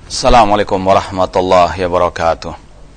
Assalamualaikum warahmatullahi wabarakatuh.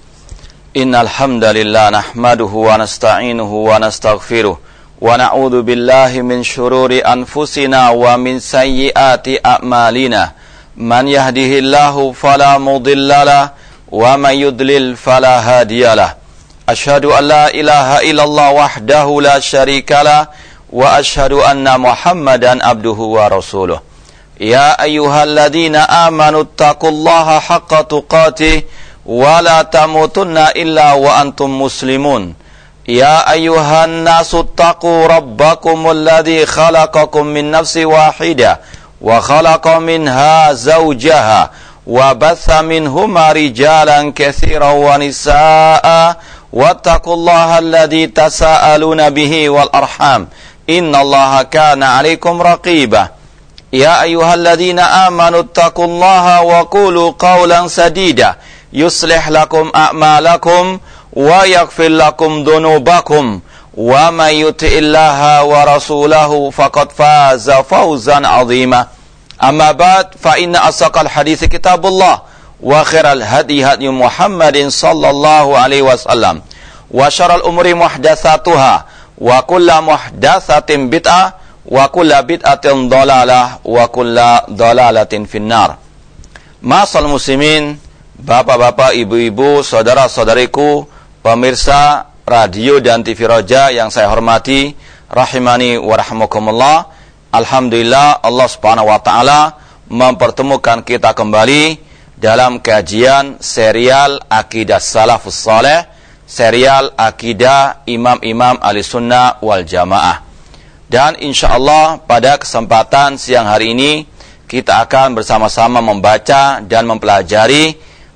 Innal hamdalillah nahmaduhu wa nasta'inuhu wa nastaghfiruh wa na'udzu billahi min shururi anfusina wa min sayyiati a'malina. Man yahdihillahu fala mudhillalah wa man yudlil fala hadiyalah. Asyhadu an la ilaha illallah wahdahu la syarikalah wa asyhadu anna Muhammadan abduhu wa rasuluh. Ya ayyuhalladzina amanu taqullaha haqqa tuqatih wa la tamutunna illa wa antum muslimun. Ya ayyuhan nasu taqu rabbakumul ladzi khalaqakum min nafsin wahidah wa khalaqa minha zawjaha wa batha minhuma rijalan katsiran wa nisaa'a wattaqullaha alladzi tasaaluna bihi wal arham innallaha kana 'alaikum raqibah. Ya ayyuhalladzina amanu taqullaha wa qulu qawlan sadida yuslih lakum a'malakum wa yaghfir lakum dhunubakum wa may yuti'illaha wa rasulahu faqad faza fawzan 'azima. Amma ba'd, fa inna asaqal hadits kitabullah wa khairal hadi hadi Muhammadin sallallahu alaihi wasallam wa syarrul umuri muhdatsatuha wa kullu muhdatsatin bid'ah wa kulla bid'atin dhalalah wa kulla dhalalatin finnar. Ma'asal muslimin, bapak-bapak, ibu-ibu, saudara-saudariku, pemirsa radio dan TV Roja yang saya hormati, rahimani wa rahmakumullah. Alhamdulillah, Allah Subhanahu wa taala mempertemukan kita kembali dalam kajian serial Aqidah Salafus Saleh, serial Aqidah Imam-imam Ahlussunnah wal Jamaah. Dan insyaallah pada kesempatan siang hari ini kita akan bersama-sama membaca dan mempelajari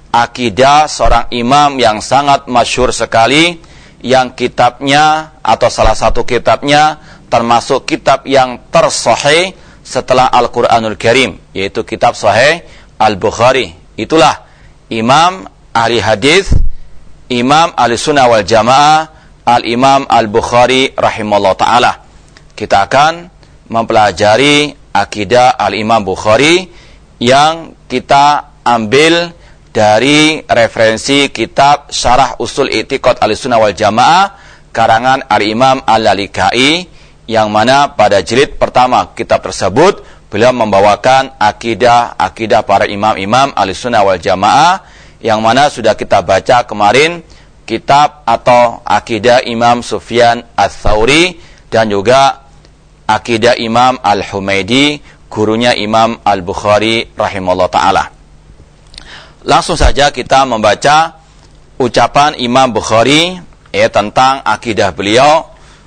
akidah seorang imam yang sangat masyhur sekali, yang kitabnya atau salah satu kitabnya termasuk kitab yang tersahih setelah Al-Qur'anul Karim, yaitu kitab Sahih Al-Bukhari. Itulah Imam ahli hadis, Imam Ahlussunnah wal Jamaah, Al-Imam Al-Bukhari rahimahullah ta'ala. Kita akan mempelajari akidah Al-Imam Bukhari yang kita ambil dari referensi kitab Syarah Usul I'tiqad Ahlussunnah wal Jamaah karangan Al-Imam Al-Lalikai, yang mana pada jilid pertama kitab tersebut beliau membawakan akidah para imam-imam Ahlussunnah wal Jamaah, yang mana sudah kita baca kemarin kitab atau akidah Imam Sufyan Ats-Tsauri dan juga akidah Imam Al-Humaidi, gurunya Imam Al-Bukhari rahimahullah ta'ala. Langsung saja kita membaca ucapan Imam Bukhari tentang akidah beliau.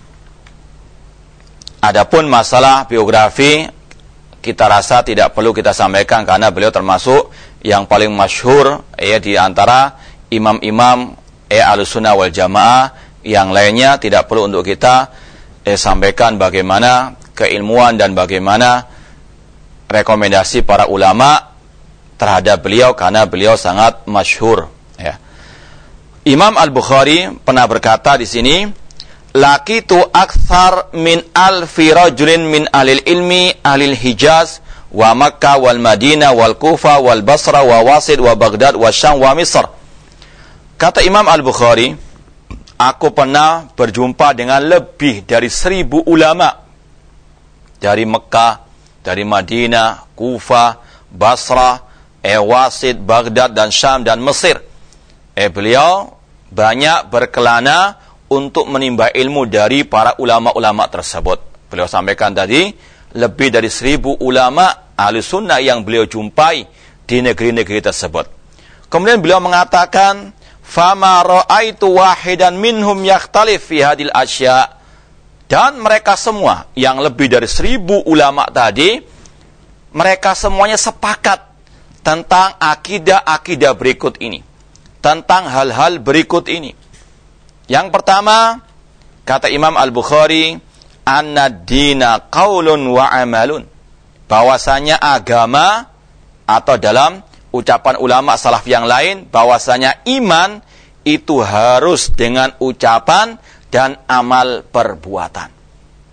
Adapun masalah biografi kita rasa tidak perlu kita sampaikan karena beliau termasuk yang paling masyhur di antara imam-imam Ahlussunnah wal Jamaah. Yang lainnya tidak perlu untuk kita sampaikan bagaimana keilmuan dan bagaimana rekomendasi para ulama terhadap beliau karena beliau sangat masyhur. Imam Al-Bukhari pernah berkata di sini, laqitu aktsar min alfi rajulin min ahlil ilmi ahlil Hijaz wa Makkah wal Madinah wal Kufah wal Basra wa Wasid wa Baghdad wa Syam wa Misr. Kata Imam Al-Bukhari, aku pernah berjumpa dengan lebih dari 1000 ulama dari Mekah, dari Madinah, Kufah, Basra, Wasid, Baghdad dan Syam dan Mesir. Beliau banyak berkelana untuk menimba ilmu dari para ulama-ulama tersebut. Beliau sampaikan tadi lebih dari 1000 ulama Ahlussunnah yang beliau jumpai di negeri-negeri tersebut. Kemudian beliau mengatakan, fama ra'aitu wahidan minhum yakhtalif fi hadil asya. Dan mereka semua yang lebih dari 1000 ulama tadi, mereka semuanya sepakat tentang akidah-akidah berikut ini, tentang hal-hal berikut ini. Yang pertama, kata Imam Al-Bukhari, anad-dina qaulun wa amalun, bahwasanya agama, atau dalam ucapan ulama salaf yang lain, bahwasanya iman itu harus dengan ucapan dan amal perbuatan.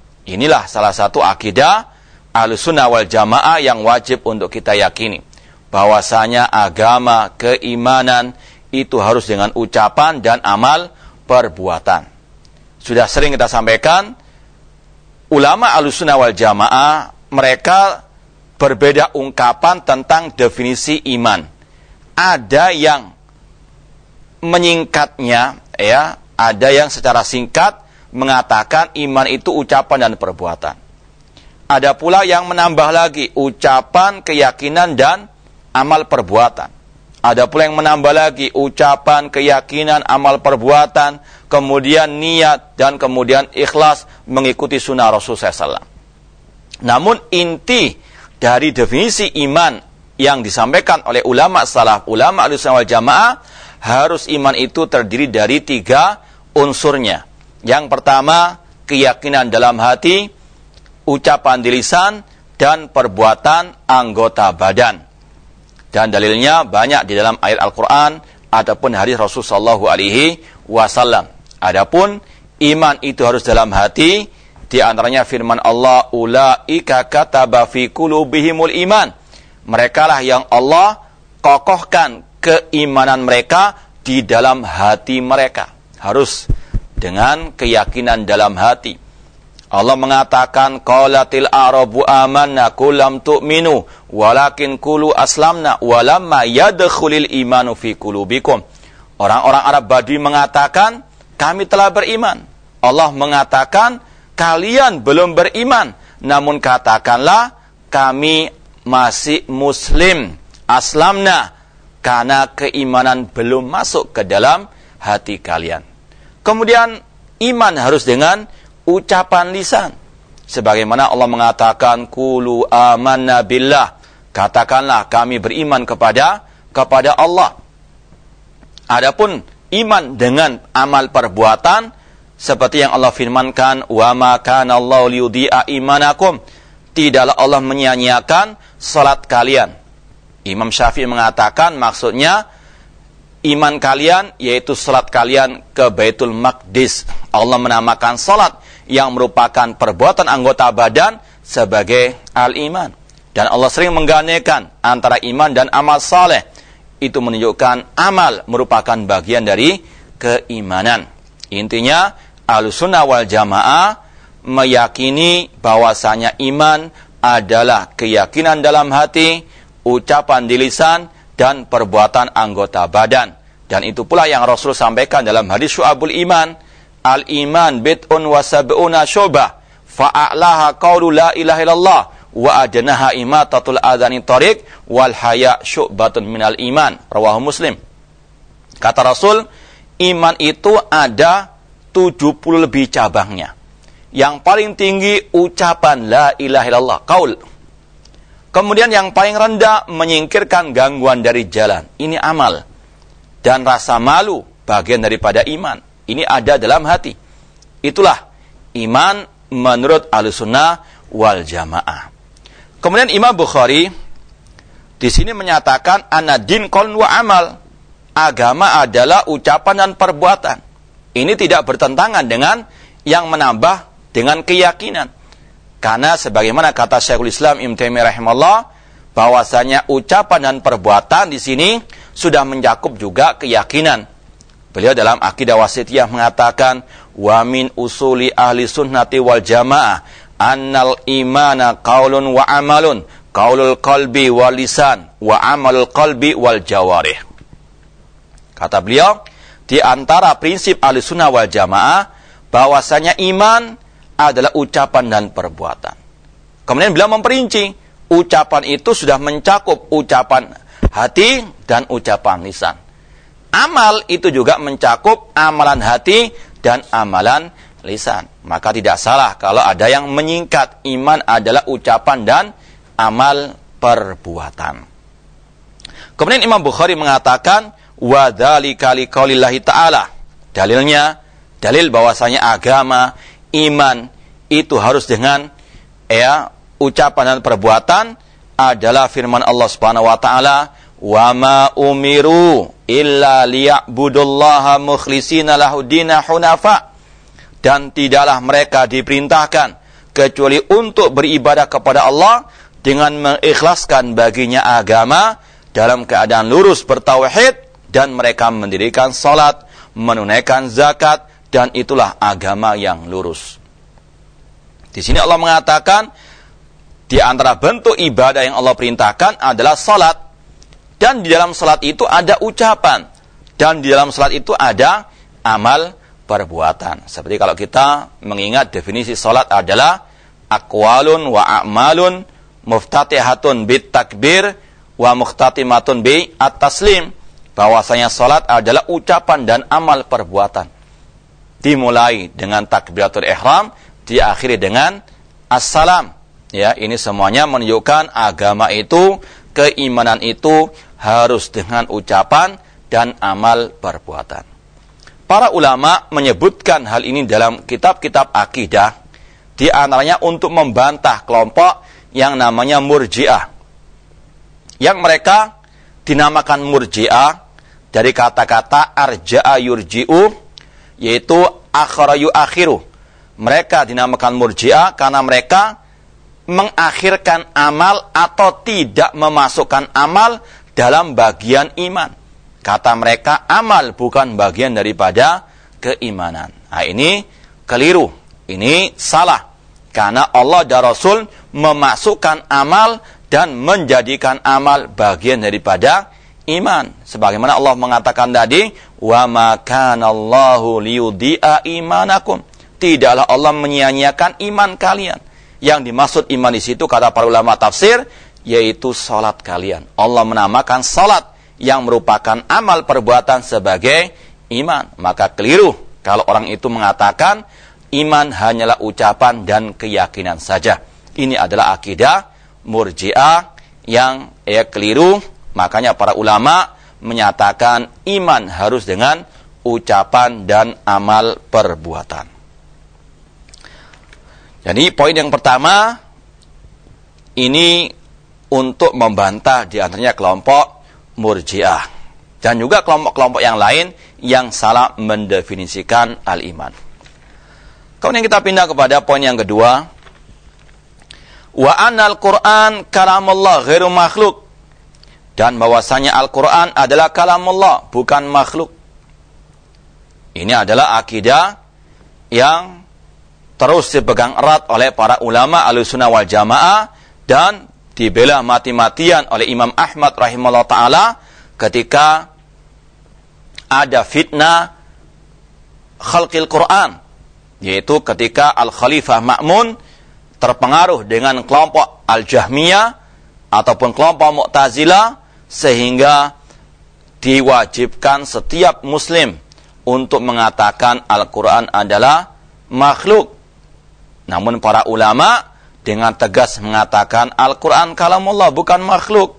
Inilah salah satu akidah Ahlussunnah wal Jamaah yang wajib untuk kita yakini. bahwasanya agama, keimanan itu harus dengan ucapan dan amal perbuatan. Sudah sering kita sampaikan, ulama Ahlussunnah wal Jamaah mereka berbeda ungkapan tentang definisi iman. Ada yang menyingkatnya, ya, ada yang secara singkat mengatakan iman itu ucapan dan perbuatan. Ada pula yang menambah lagi ucapan, keyakinan dan amal perbuatan. Ada pula yang menambah lagi ucapan, keyakinan, amal perbuatan, kemudian niat dan kemudian ikhlas mengikuti sunnah Rasulullah SAW. Namun inti dari definisi iman yang disampaikan oleh ulama salaf, ulama Ahlussunnah wal Jamaah, harus iman itu terdiri dari 3 unsurnya. Yang pertama, keyakinan dalam hati, ucapan di lisan, dan perbuatan anggota badan. Dan dalilnya banyak di dalam ayat Al-Quran ataupun hadis Rasulullah SAW. Adapun iman itu harus dalam hati, di antaranya firman Allah, ulaika kataba fi qulubihimul iman. Merekalah yang Allah kokohkan keimanan mereka di dalam hati mereka. Harus dengan keyakinan dalam hati. Allah mengatakan, qalatil a'rabu amanna qul lam tu'minu walakin qulu aslamna walamma yadkhulul imanu fi qulubikum. Orang-orang Arab Badui mengatakan, kami telah beriman. Allah mengatakan, kalian belum beriman, namun katakanlah kami masih muslim, aslamna, karena keimanan belum masuk ke dalam hati kalian. Kemudian iman harus dengan ucapan lisan. Sebagaimana Allah mengatakan, qulu amanna billah, katakanlah kami beriman kepada Allah. Adapun iman dengan amal perbuatan, seperti yang Allah firmankan, wa ma kana Allahu liyudhi'a imanakum, tidaklah Allah menyia-nyiakan salat kalian. Imam Syafi'i mengatakan maksudnya iman kalian yaitu salat kalian ke Baitul Maqdis. Allah menamakan salat yang merupakan perbuatan anggota badan sebagai al-iman. Dan Allah sering menggandengkan antara iman dan amal saleh. Itu menunjukkan amal merupakan bagian dari keimanan. Intinya, Ahlussunnah wal Jamaah meyakini bahwasanya iman adalah keyakinan dalam hati, ucapan di lisan, dan perbuatan anggota badan. Dan itu pula yang Rasul sampaikan dalam hadis Syu'abul Iman, al-iman bid'un wa sab'una syu'bah, fa'a'laha qawlu la ilaha illallah, wa adnaha imatatul adhani tariq, wal haya syu'batun minal iman. Rawahu Muslim. Kata Rasul, iman itu ada 70 lebih cabangnya. Yang paling tinggi ucapan la ilaha illallah, qaul. Kemudian yang paling rendah menyingkirkan gangguan dari jalan. Ini amal. Dan rasa malu bagian daripada iman. Ini ada dalam hati. Itulah iman menurut Ahlussunnah wal Jamaah. Kemudian Imam Bukhari di sini menyatakan anad-din qaulun wa amal. Agama adalah ucapan dan perbuatan. Ini tidak bertentangan dengan yang menambah dengan keyakinan. Karena sebagaimana kata Syekhul Islam Ibnu Taimiyah rahimahullah, bahwasanya ucapan dan perbuatan di sini sudah mencakup juga keyakinan. Beliau dalam Aqidah Wasithiyah mengatakan, wa min usuli ahli sunnati wal jamaah annal imana qaulun wa amalun, qaulul qalbi wal lisan wa amalul qalbi wal jawarih. Kata beliau, di antara prinsip ahli sunnah wal jamaah bahwasanya iman adalah ucapan dan perbuatan. Kemudian beliau memperinci, ucapan itu sudah mencakup ucapan hati dan ucapan lisan. Amal itu juga mencakup amalan hati dan amalan lisan. Maka tidak salah kalau ada yang menyingkat iman adalah ucapan dan amal perbuatan. Kemudian Imam Bukhari mengatakan, wa dzalika liqaulillahi ta'ala. Dalilnya, dalil bahwasanya agama, iman itu harus dengan ucapan dan perbuatan adalah firman Allah Subhanahu wa taala, wa ma umiru illa liya'budullaha mukhlishina lahudina hunafa. Dan tidaklah mereka diperintahkan kecuali untuk beribadah kepada Allah dengan mengikhlaskan baginya agama dalam keadaan lurus bertauhid, dan mereka mendirikan salat, menunaikan zakat, dan itulah agama yang lurus. Di sini Allah mengatakan, di antara bentuk ibadah yang Allah perintahkan adalah salat. Dan di dalam salat itu ada ucapan. Dan di dalam salat itu ada amal perbuatan. Seperti kalau kita mengingat definisi salat adalah aqwalun wa a'malun muftatihatun bit takbir wa mukhtatimatun bi at-taslim. Bahwasanya salat adalah ucapan dan amal perbuatan. Dimulai dengan takbiratul ihram, diakhiri dengan assalam. Ya, ini semuanya menunjukkan agama itu, keimanan itu harus dengan ucapan dan amal perbuatan. Para ulama menyebutkan hal ini dalam kitab-kitab akidah, di antaranya untuk membantah kelompok yang namanya Murji'ah. Yang mereka dinamakan Murji'ah dari kata-kata arja'a yurji'u, yaitu akhara yu'akhiru. Mereka dinamakan Murji'ah karena mereka mengakhirkan amal atau tidak memasukkan amal dalam bagian iman. Kata mereka, amal bukan bagian daripada keimanan. Nah, ini keliru. Ini salah. Karena Allah dan Rasul memasukkan amal dan menjadikan amal bagian daripada iman. Sebagaimana Allah mengatakan tadi, wa ma kana Allahu liyudhi'a imanakum. Tidaklah Allah menyia-nyiakan iman kalian. Yang dimaksud iman di situ kata para ulama tafsir yaitu salat kalian. Allah menamakan salat yang merupakan amal perbuatan sebagai iman. Maka keliru kalau orang itu mengatakan iman hanyalah ucapan dan keyakinan saja. Ini adalah akidah Murji'ah yang keliru. Makanya para ulama menyatakan iman harus dengan ucapan dan amal perbuatan. Jadi poin yang pertama ini untuk membantah di antaranya kelompok Murji'ah dan juga kelompok-kelompok yang lain yang salah mendefinisikan al-iman. Kemudian kita pindah kepada poin yang kedua. Wa anal Qur'an kalamullah ghairu makhluk. Dan bahwasanya Al-Qur'an adalah kalamullah, bukan makhluk. Ini adalah akidah yang terus dipegang erat oleh para ulama Ahlussunnah wal Jamaah dan dibela mati-matian oleh Imam Ahmad rahimahullah ta'ala ketika ada fitnah khalqil Quran, yaitu ketika Al-Khalifah Ma'mun terpengaruh dengan kelompok Al-Jahmiyah ataupun kelompok Mu'tazilah sehingga diwajibkan setiap muslim untuk mengatakan Al-Quran adalah makhluk. Namun para ulama dengan tegas mengatakan Al-Quran kalamullah, bukan makhluk.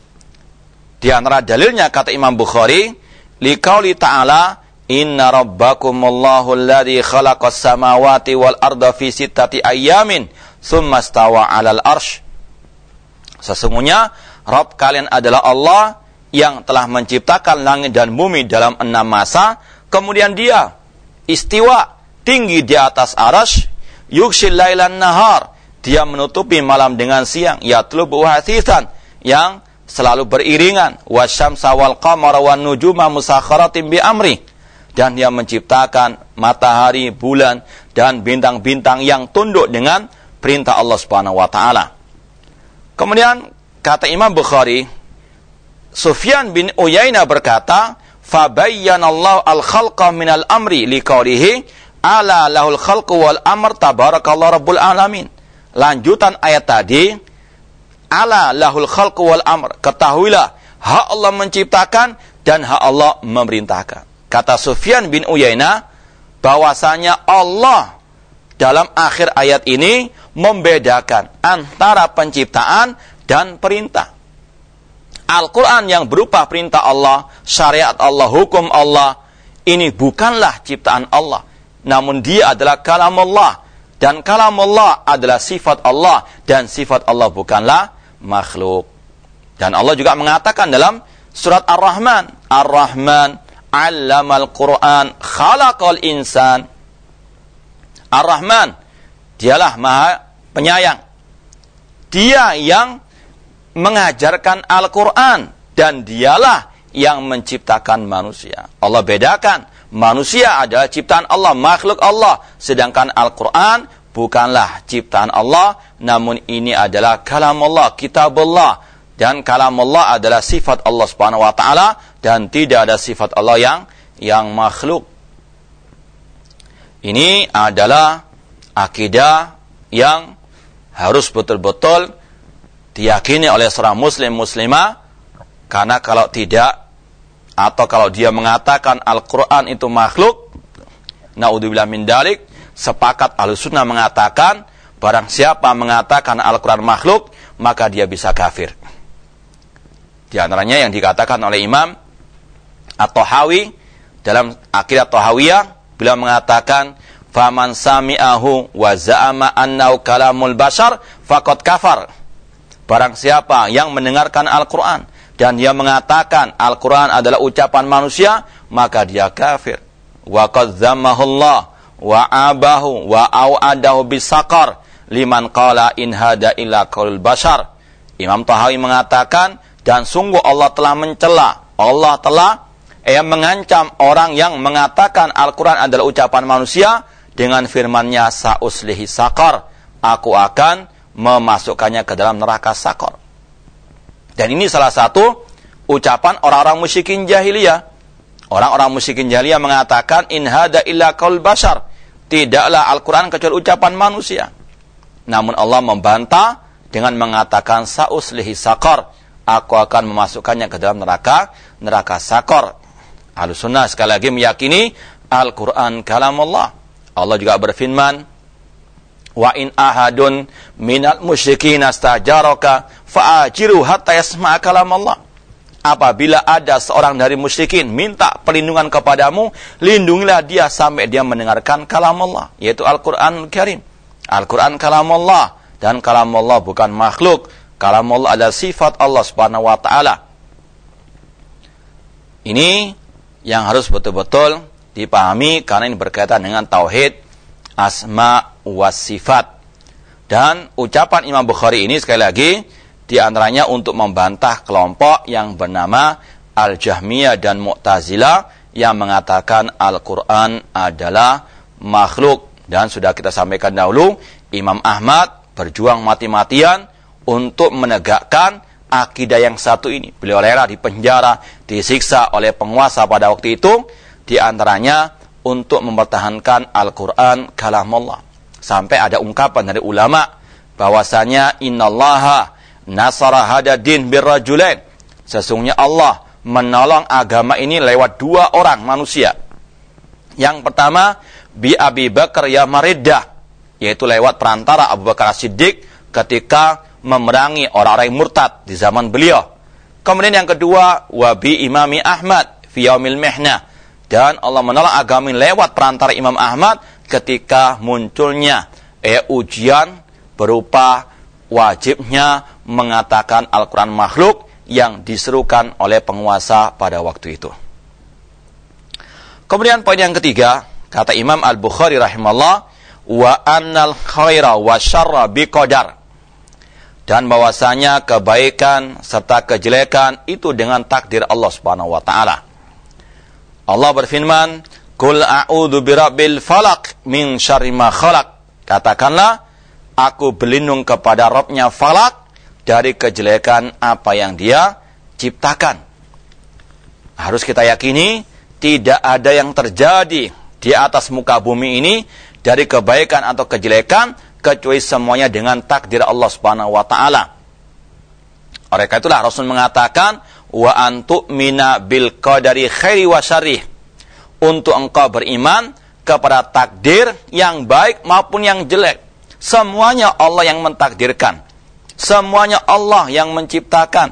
Di antara dalilnya kata Imam Bukhari, liqauli ta'ala inna rabbakumullahu alladhi khalaqas samawati wal arda fi sittati ayyamin thumma stawa 'alal arsy. Sesungguhnya Rabb kalian adalah Allah yang telah menciptakan langit dan bumi dalam 6 masa, kemudian dia istiwa tinggi di atas arsy. Yughshil lailan nahar, dia menutupi malam dengan siang, yatlubu hatithan, yang selalu beriringan, wasyamsa wal qamara wan nujuma musakhkharatin bi amri, dan dia menciptakan matahari, bulan dan bintang-bintang yang tunduk dengan perintah Allah Subhanahu wa taala. Kemudian kata Imam Bukhari, Sufyan bin Uyainah berkata, fa bayyanallahu al-khalqa minal amri liqaulihi ala lahul khalqu wal amr tabarakallahu rabbul alamin. Lanjutan ayat tadi, ala lahul khalqu wal amr, ketahuilah hak Allah menciptakan dan hak Allah memerintahkan. Kata Sufyan bin Uyainah bahwasanya Allah dalam akhir ayat ini membedakan antara penciptaan dan perintah. Al-Quran yang berupa perintah Allah, syariat Allah, hukum Allah, ini bukanlah ciptaan Allah, namun dia adalah kalamullah, dan kalamullah adalah sifat Allah, dan sifat Allah bukanlah makhluk. Dan Allah juga mengatakan dalam surat Ar-Rahman, Ar-Rahman 'allamal Qur'an khalaqal insan. Ar-Rahman, dialah Maha Penyayang. Dia yang mengajarkan Al-Quran dan dialah yang menciptakan manusia. Allah bedakan, manusia adalah ciptaan Allah, makhluk Allah, sedangkan Al-Quran bukanlah ciptaan Allah, namun ini adalah kalam Allah, kitab Allah, dan kalam Allah adalah sifat Allah Subhanahu wa taala dan tidak ada sifat Allah yang makhluk. Ini adalah akidah yang harus betul-betul diyakini oleh seorang muslim muslimah, karena kalau tidak, atau kalau dia mengatakan Al-Quran itu makhluk, naudzubillah min dalik, sepakat Ahlussunnah mengatakan barang siapa mengatakan Al-Quran makhluk, maka dia bisa kafir. Di antaranya yang dikatakan oleh Imam At-Tahawi dalam Aqidah Tahawiyah, beliau mengatakan faman sami'ahu wa za'ama annahu kalamul bashar faqad kafar. Barang siapa yang mendengarkan Al-Quran dan dia mengatakan Al-Quran adalah ucapan manusia, maka dia kafir. Wa qad zammahullah wa abahu wa au'adahu bisaqar liman qala in hada illa qaulul bashar. Imam Tahawi mengatakan, dan sungguh Allah telah mencela, Allah telah mengancam orang yang mengatakan Al-Quran adalah ucapan manusia dengan firman-Nya sa'uslihi saqar, aku akan memasukkannya ke dalam neraka saqar. Dan ini salah satu ucapan orang-orang musyrikin jahiliyah. Orang-orang musyrikin jahiliyah mengatakan in hada illa qaul bashar, tidaklah Al-Quran kecuali ucapan manusia. Namun Allah membantah dengan mengatakan sa'uslihi saqar, aku akan memasukkannya ke dalam neraka saqar. Ahlussunnah sekali lagi meyakini Al-Quran kalam Allah. Allah juga berfirman, wa in ahadun minal musyrikin astajaraka fa'ajiru hatta yasma'a kalam Allah. Apabila ada seorang dari musyrikin minta perlindungan kepadamu, lindungilah dia sampai dia mendengarkan kalam Allah, yaitu Al-Quran Karim. Al-Quran kalam Allah, dan kalam Allah bukan makhluk. Kalam Allah adalah sifat Allah Subhanahu wa taala. Ini yang harus betul-betul dipahami, karena ini berkaitan dengan tauhid asma was sifat. Dan ucapan Imam Bukhari ini sekali lagi di antaranya untuk membantah kelompok yang bernama Al-Jahmiyah dan Mu'tazilah yang mengatakan Al-Quran adalah makhluk. Dan sudah kita sampaikan dahulu, Imam Ahmad berjuang mati-matian untuk menegakkan akidah yang satu ini. Beliau rela dipenjara, disiksa oleh penguasa pada waktu itu, di antaranya untuk mempertahankan Al-Quran kalam Allah. Sampai ada ungkapan dari ulama bahwasanya innallaha nasara hada din birrajulain, sesungguhnya Allah menolong agama ini lewat dua orang manusia. Yang pertama bi Abi Bakar ya Maridah, yaitu lewat perantara Abu Bakar As-Siddiq ketika memerangi orang-orang yang murtad di zaman beliau. Kemudian yang kedua wa bi Imami Ahmad fi yaumil mihnah, dan Allah menolong agama ini lewat perantara Imam Ahmad ketika munculnya ujian berupa wajibnya mengatakan Al-Quran makhluk yang diserukan oleh penguasa pada waktu itu. Kemudian poin yang ketiga, kata Imam Al-Bukhari rahimahullah, wa annal khaira wa syarra biqadar, dan bahwasanya kebaikan serta kejelekan itu dengan takdir Allah Subhanahu wa taala. Allah berfirman, "Qul a'udzu birabbil falaq min syarri ma khalaq." Katakanlah, aku berlindung kepada Rabb-nya Falak dari kejelekan apa yang Dia ciptakan. Harus kita yakini tidak ada yang terjadi di atas muka bumi ini dari kebaikan atau kejelekan kecuali semuanya dengan takdir Allah Subhanahu wa taala. Oleh karena itulah Rasul mengatakan, wa antu'mina bil qadari khairi wa syarrih, untuk engkau beriman kepada takdir yang baik maupun yang jelek. Semuanya Allah yang mentakdirkan, semuanya Allah yang menciptakan.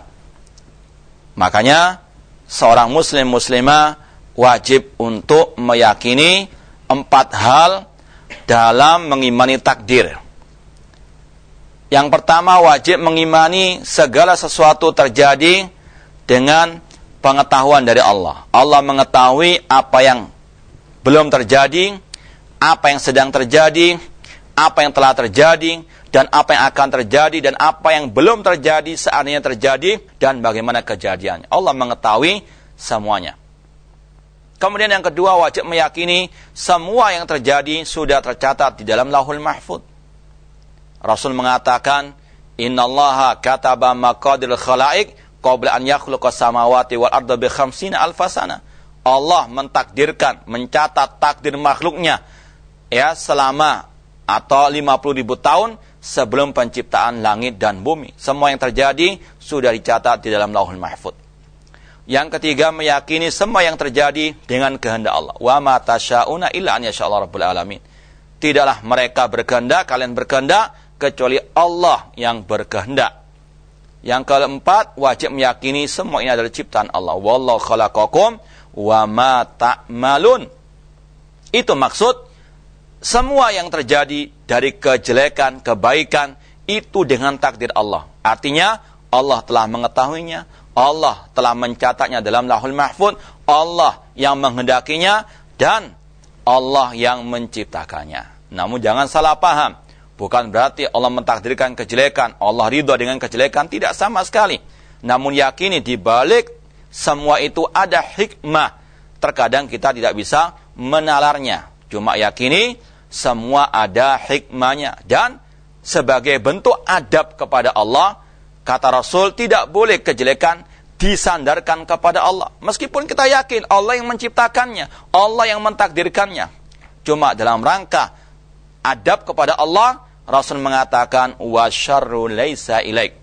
Makanya seorang muslim muslimah wajib untuk meyakini 4 hal dalam mengimani takdir. Yang pertama, wajib mengimani segala sesuatu terjadi dengan pengetahuan dari Allah. Allah mengetahui apa yang belum terjadi, apa yang sedang terjadi, apa yang telah terjadi, dan apa yang akan terjadi dan apa yang belum terjadi seandainya terjadi dan bagaimana kejadiannya. Allah mengetahui semuanya. Kemudian yang kedua, wajib meyakini semua yang terjadi sudah tercatat di dalam Lauhul Mahfuz. Rasul mengatakan, "Innallaha kataba maqadirul khalaiq qabla an yakhluqas samawati wal arda bi 50 alfasana." Allah mentakdirkan, mencatat takdir makhluknya selama atau 50.000 tahun sebelum penciptaan langit dan bumi. Semua yang terjadi sudah dicatat di dalam Lauhul Mahfuz. Yang ketiga, meyakini semua yang terjadi dengan kehendak Allah. Wa ma tasyauna illa an yasha'allahu rabbul alamin. Tidaklah mereka berkehendak, kalian berkehendak, kecuali Allah yang berkehendak. Yang keempat, wajib meyakini semua ini adalah ciptaan Allah. Wallahu khalaqakum wa ma ta'malun. Itu maksud semua yang terjadi dari kejelekan, kebaikan, itu dengan takdir Allah. Artinya, Allah telah mengetahuinya, Allah telah mencatatnya dalam Lauhul Mahfuz, Allah yang menghendakinya, dan Allah yang menciptakannya. Namun jangan salah paham. Bukan berarti Allah mentakdirkan kejelekan, Allah ridha dengan kejelekan, tidak sama sekali. Namun yakini di balik semua itu ada hikmah. Terkadang kita tidak bisa menalarnya. Cuma yakini semua ada hikmahnya. Dan sebagai bentuk adab kepada Allah, kata Rasul, tidak boleh kejelekan disandarkan kepada Allah. Meskipun kita yakin Allah yang menciptakannya, Allah yang mentakdirkannya. Cuma dalam rangka adab kepada Allah, Rasul mengatakan, wa syarru laisa ilaik.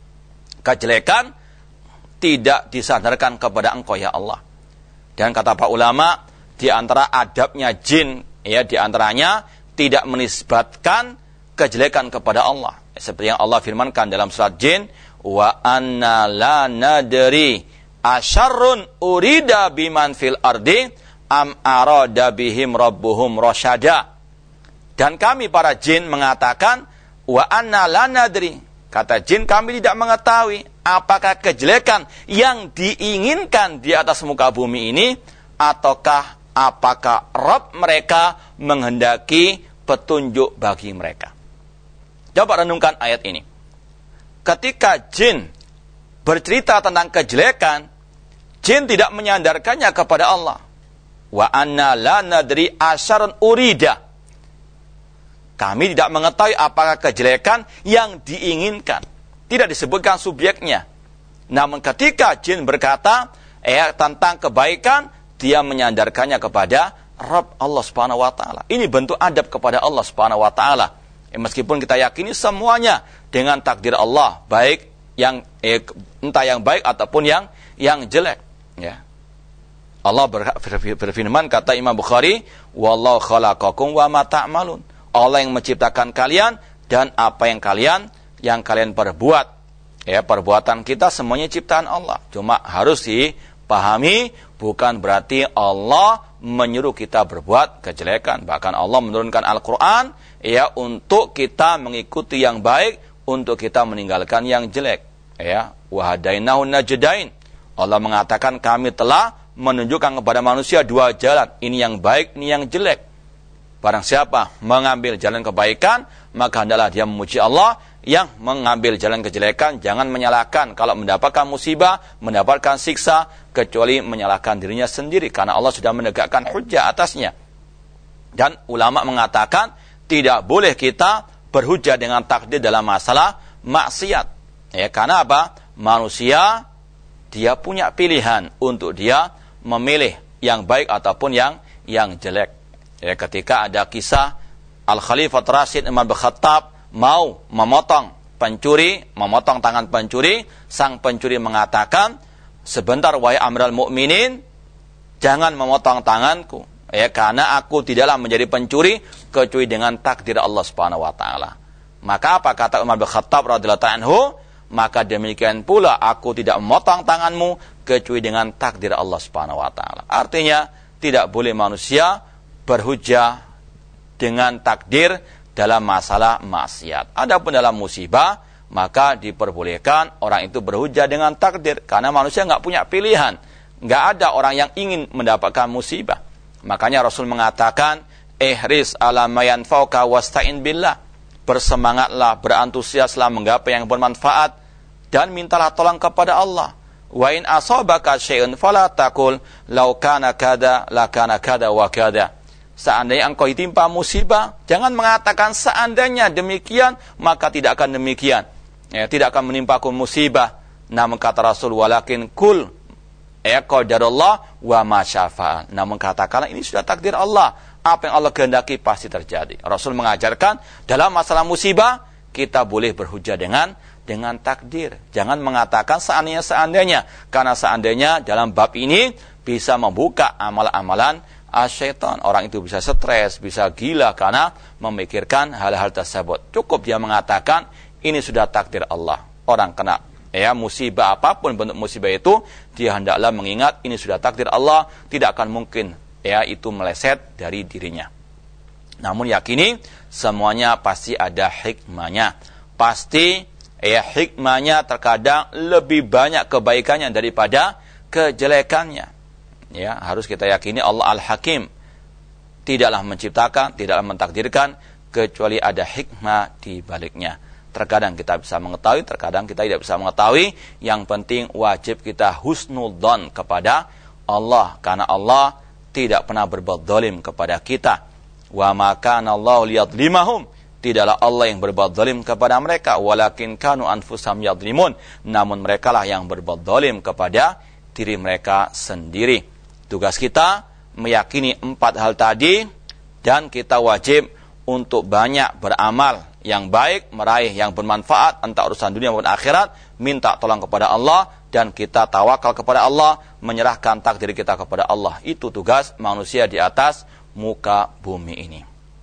Kejelekan tidak disandarkan kepada engkau ya Allah. Dan kata para ulama, di antara adabnya jin, di antaranya tidak menisbatkan kejelekan kepada Allah. Seperti yang Allah firmankan dalam surat Jin, wa anna la nadri asyarrun urida biman fil ardi am arada bihim rabbuhum rasyada. Dan kami para jin mengatakan, wa anna la nadri. Kata jin, kami tidak mengetahui apakah kejelekan yang diinginkan di atas muka bumi ini, ataukah apakah Rabb mereka menghendaki petunjuk bagi mereka. Coba renungkan ayat ini. Ketika jin bercerita tentang kejelekan, jin tidak menyandarkannya kepada Allah. Wa anna la nadri asyarun urida. Kami tidak mengetahui apakah kejelekan yang diinginkan. Tidak disebutkan subjeknya. Namun ketika jin berkata tentang kebaikan, dia menyandarkannya kepada Rabb Allah Subhanahu wa taala. Ini bentuk adab kepada Allah Subhanahu wa taala. Meskipun kita yakini semuanya dengan takdir Allah, baik yang entah yang baik ataupun yang jelek, ya. Allah berfirman, kata Imam Bukhari, wallahu khalaqakum wa ma ta'malun. Allah yang menciptakan kalian dan apa yang kalian perbuat. Ya, perbuatan kita semuanya ciptaan Allah. Cuma harus dipahami, bukan berarti Allah menyuruh kita berbuat kejelekan. Bahkan Allah menurunkan Al-Quran untuk kita mengikuti yang baik, untuk kita meninggalkan yang jelek. Ya, wa hadainahu najdain. Allah mengatakan kami telah menunjukkan kepada manusia dua jalan. Ini yang baik, ini yang jelek. Barang siapa mengambil jalan kebaikan, maka hendaklah dia memuji Allah. Yang mengambil jalan kejelekan, jangan menyalahkan. Kalau mendapatkan musibah, mendapatkan siksa, kecuali menyalahkan dirinya sendiri, karena Allah sudah menegakkan hujjah atasnya. Dan ulama mengatakan, tidak boleh kita berhujjah dengan takdir dalam masalah maksiat. Ya, karena apa? Manusia, dia punya pilihan untuk dia memilih yang baik ataupun yang jelek. Ya, ketika ada kisah Al-Khalifah Rasyid Umar bin Khattab mau memotong tangan pencuri, sang pencuri mengatakan, sebentar wahai Amirul Mukminin, jangan memotong tanganku, karena aku tidaklah menjadi pencuri kecuali dengan takdir Allah Subhanahu wa taala. Maka apa kata Umar bin Khattab radhiyallahu anhu? Maka demikian pula aku tidak memotong tanganmu kecuali dengan takdir Allah Subhanahu wa taala. Artinya tidak boleh manusia berhujjah dengan takdir dalam masalah maksiat. Adapun dalam musibah, maka diperbolehkan orang itu berhujjah dengan takdir, karena manusia nggak punya pilihan. Nggak ada orang yang ingin mendapatkan musibah. Makanya Rasul mengatakan, ihris ala ma yanfa'uka wasta'in billah. bersemangatlah, berantusiaslah menggapai yang bermanfaat, dan mintalah tolong kepada Allah. Wa in asabaka syai'un fala taqul law kana kada la kana kada wa kada. Seandainya engkau ditimpa musibah, jangan mengatakan seandainya demikian maka tidak akan demikian. Tidak akan menimpaku musibah. Namun kata Rasul, walakin kul qadarullah wa ma syafa'a. Namun katakanlah ini sudah takdir Allah. Apa yang Allah kehendaki pasti terjadi. Rasul mengajarkan dalam masalah musibah kita boleh berhujjah dengan takdir. Jangan mengatakan seandainya. Karena seandainya dalam bab ini bisa membuka amalan-amalan syaitan. Orang itu bisa stres, bisa gila karena memikirkan hal-hal tersebut. Cukup dia mengatakan ini sudah takdir Allah. Orang kena musibah apapun bentuk musibah itu, dia hendaklah mengingat ini sudah takdir Allah, tidak akan mungkin itu meleset dari dirinya. Namun yakini semuanya pasti ada hikmahnya. Pasti hikmahnya terkadang lebih banyak kebaikannya daripada kejelekannya. Harus kita yakini Allah Al-Hakim. Tidaklah menciptakan, tidaklah mentakdirkan kecuali ada hikmah di baliknya. Terkadang kita bisa mengetahui, terkadang kita tidak bisa mengetahui. Yang penting wajib kita husnudzon kepada Allah, karena Allah tidak pernah berbuat zalim kepada kita. Wa ma kana Allahu liyadlimahum. Tidaklah Allah yang berbuat zalim kepada mereka, walakin kanu anfusahum yadlimun. Namun merekalah yang berbuat zalim kepada diri mereka sendiri. Tugas kita meyakini 4 hal tadi, dan kita wajib untuk banyak beramal yang baik, meraih yang bermanfaat, entah urusan dunia maupun akhirat, minta tolong kepada Allah, dan kita tawakal kepada Allah, menyerahkan takdir kita kepada Allah. Itu tugas manusia di atas muka bumi ini.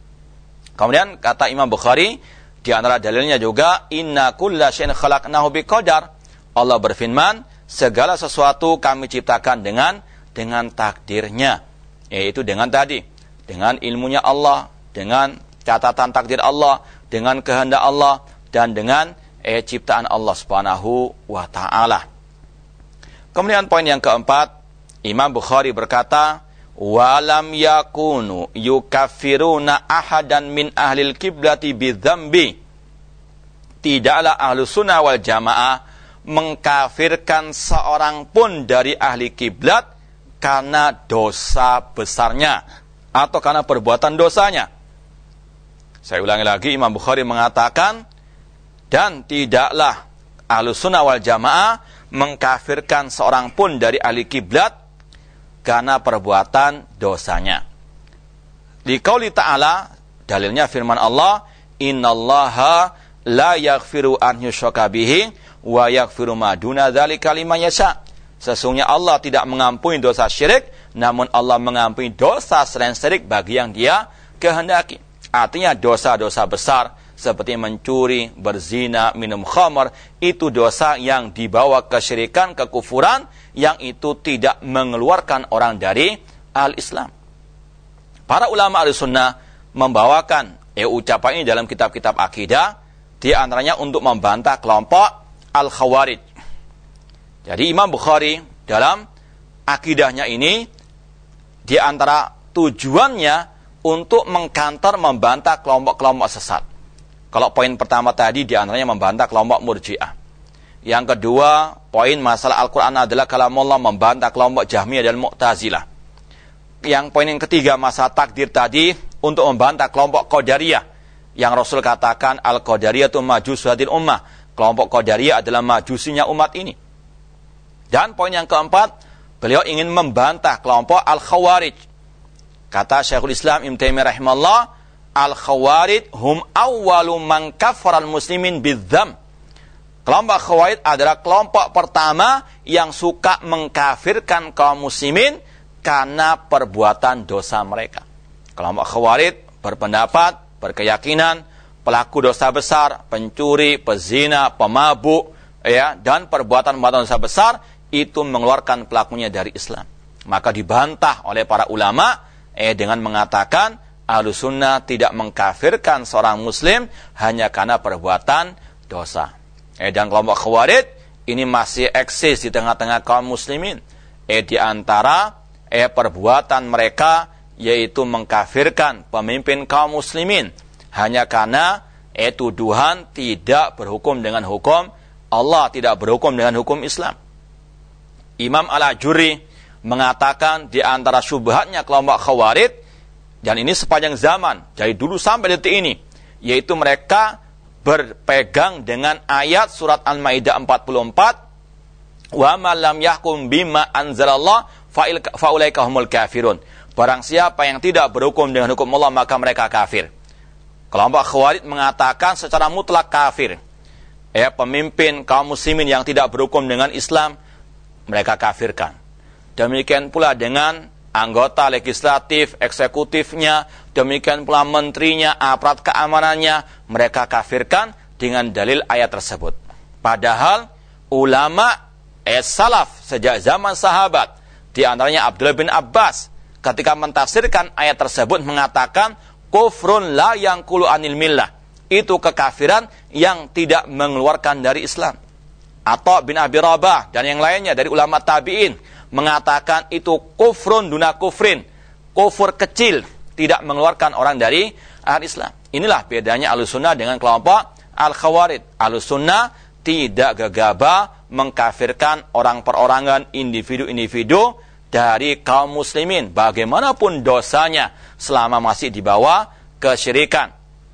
Kemudian kata Imam Bukhari, di antara dalilnya juga, inna kulla syai'in khalaqnahu biqadar. Allah berfirman, segala sesuatu kami ciptakan dengan takdirnya. Yaitu dengan ilmunya Allah, dengan catatan takdir Allah, dengan kehendak Allah, dan dengan ciptaan Allah Subhanahu wa taala. Kemudian poin yang keempat, Imam Bukhari berkata, walam yakunu yukaffiruna ahadan min ahlil kiblati bidzambi. Tidaklah ahlu sunnah wal jamaah mengkafirkan seorang pun dari ahli kiblat karena dosa besarnya atau karena perbuatan dosanya. Saya ulangi lagi, Imam Bukhari mengatakan, dan tidaklah ahlu sunnah wal jamaah mengkafirkan seorang pun dari ahli kiblat karena perbuatan dosanya. Di qauli ta'ala, dalilnya firman Allah, innallaha la yaghfiru an yushraka bihi wa yaghfiru ma duna dzalika liman yasha. Sesungguhnya Allah tidak mengampuni dosa syirik, namun Allah mengampuni dosa selain syirik bagi yang Dia kehendaki. Artinya dosa-dosa besar seperti mencuri, berzina, minum khamar, itu dosa yang dibawa kesyirikan, kekufuran, yang itu tidak mengeluarkan orang dari al-Islam. Para ulama al-sunnah membawakan ucapan ini dalam kitab-kitab akidah, di antaranya untuk membantah kelompok al-Khawarij. Jadi Imam Bukhari dalam akidahnya ini, di antara tujuannya untuk mengkantor, membantah kelompok-kelompok sesat. Kalau poin pertama tadi di antaranya membantah kelompok Murji'ah. Yang kedua, poin masalah Al-Quran adalah kalamullah, membantah kelompok Jahmiyah dan Mu'tazilah. Yang poin yang ketiga, masalah takdir tadi, untuk membantah kelompok Qadariyah. Yang Rasul katakan, Al-Qadariyah itu majus hadil ummah. Kelompok Qadariyah adalah majusinya umat ini. Dan poin yang keempat, beliau ingin membantah kelompok Al-Khawarij. Kata Syekhul Islam Ibnu Taimiyah rahimahullah, Al-Khawarij hum awwalu man kafara al-muslimin bidzam. Kelompok Khawarij adalah kelompok pertama yang suka mengkafirkan kaum muslimin karena perbuatan dosa mereka. Kelompok Khawarij berpendapat, berkeyakinan pelaku dosa besar, pencuri, pezina, pemabuk, dan perbuatan-perbuatan dosa besar itu mengeluarkan pelakunya dari Islam. Maka dibantah oleh para ulama dengan mengatakan Ahlus Sunnah tidak mengkafirkan seorang muslim hanya karena perbuatan dosa. Dan kelompok Khawarij ini masih eksis di tengah-tengah kaum muslimin. Di antara perbuatan mereka yaitu mengkafirkan pemimpin kaum muslimin hanya karena Tuduhan tidak berhukum dengan hukum Allah, tidak berhukum dengan hukum Islam. Imam Al-Ajurri mengatakan di antara syubhatnya kelompok Khawarij, dan ini sepanjang zaman, dari dulu sampai detik ini, yaitu mereka berpegang dengan ayat surat Al-Maidah 44, wa man lam yahkum bima anzalallah fa ulaika humul kafirun. Barang siapa yang tidak berhukum dengan hukum Allah, maka mereka kafir. Kelompok Khawarij mengatakan secara mutlak kafir. Pemimpin kaum muslimin yang tidak berhukum dengan Islam, mereka kafirkan. Demikian pula dengan anggota legislatif, eksekutifnya, demikian pula menterinya, aparat keamanannya, mereka kafirkan dengan dalil ayat tersebut. Padahal ulama salaf sejak zaman sahabat, di antaranya Abdullah bin Abbas, ketika mentafsirkan ayat tersebut mengatakan kufrun la yanqulu anil millah, itu kekafiran yang tidak mengeluarkan dari Islam. Atha bin Abi Rabah dan yang lainnya dari ulama tabi'in mengatakan itu kufrun duna kufrin, kufur kecil, tidak mengeluarkan orang dari al-Islam. Inilah bedanya Ahlussunnah dengan kelompok Al-Khawarij. Ahlussunnah tidak gegabah mengkafirkan orang perorangan, individu-individu dari kaum muslimin, bagaimanapun dosanya, selama masih di bawah kesyirikan.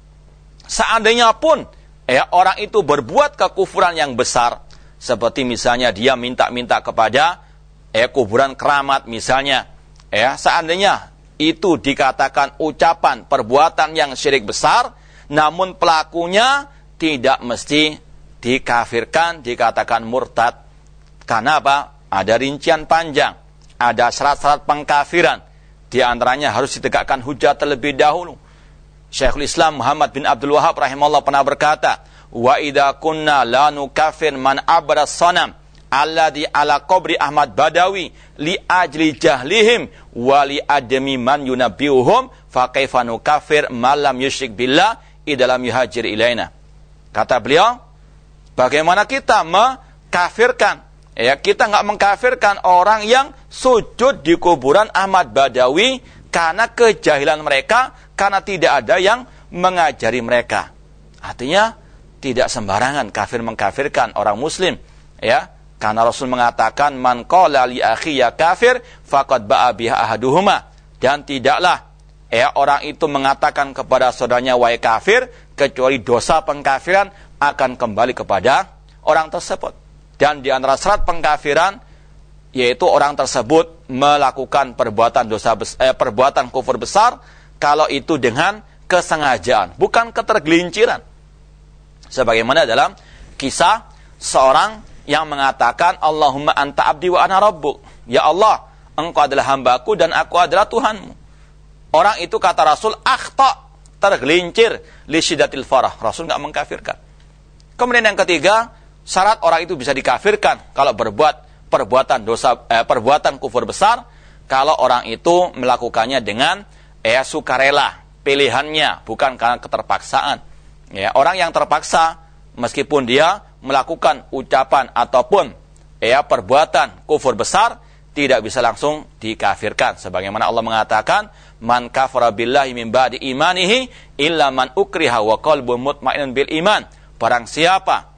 Seandainya pun orang itu berbuat kekufuran yang besar, seperti misalnya dia minta-minta kepada kuburan keramat misalnya, seandainya itu dikatakan ucapan perbuatan yang syirik besar, namun pelakunya tidak mesti dikafirkan, dikatakan murtad. Karena apa? Ada rincian panjang, ada syarat-syarat pengkafiran. Di antaranya harus ditegakkan hujjah terlebih dahulu. Syekhul Islam Muhammad bin Abdul Wahab rahimahullah pernah berkata, wa idza kunna la nukafir man abada sanam alladhi ala qabri Ahmad Badawi li ajli jahlihim wa li adami man yunabbiuhum fa kaifa nukafir man lam yusyrik billah idalam yuhajir ilaina. Kata beliau, bagaimana kita mengkafirkan? Kita enggak mengkafirkan orang yang sujud di kuburan Ahmad Badawi karena kejahilan mereka, karena tidak ada yang mengajari mereka. Artinya tidak sembarangan kafir mengkafirkan orang muslim, karena Rasul mengatakan man qala li akhi ya kafir faqad ba'a biha ahaduhuma, dan tidaklah orang itu mengatakan kepada saudaranya wahai kafir, kecuali dosa pengkafiran akan kembali kepada orang tersebut. Dan di antara syarat pengkafiran yaitu orang tersebut melakukan perbuatan kufur besar, kalau itu dengan kesengajaan, bukan ketergelinciran. Sebagaimana dalam kisah seorang yang mengatakan Allahumma anta abdi wa ana rabbuk, ya Allah, engkau adalah hambaku dan aku adalah Tuhanmu. Orang itu kata Rasul akhta, tergelincir li syiddatil farah. Rasul enggak mengkafirkan. Kemudian yang ketiga, syarat orang itu bisa dikafirkan kalau berbuat perbuatan kufur besar, kalau orang itu melakukannya dengan sukarela, pilihannya, bukan karena keterpaksaan. Orang yang terpaksa, meskipun dia melakukan ucapan ataupun perbuatan kufur besar, tidak bisa langsung dikafirkan. Sebagaimana Allah mengatakan, man kafara billahi min ba'di imanihi illa man ukriha wa qalbun mutmainnun bil iman. Barang siapa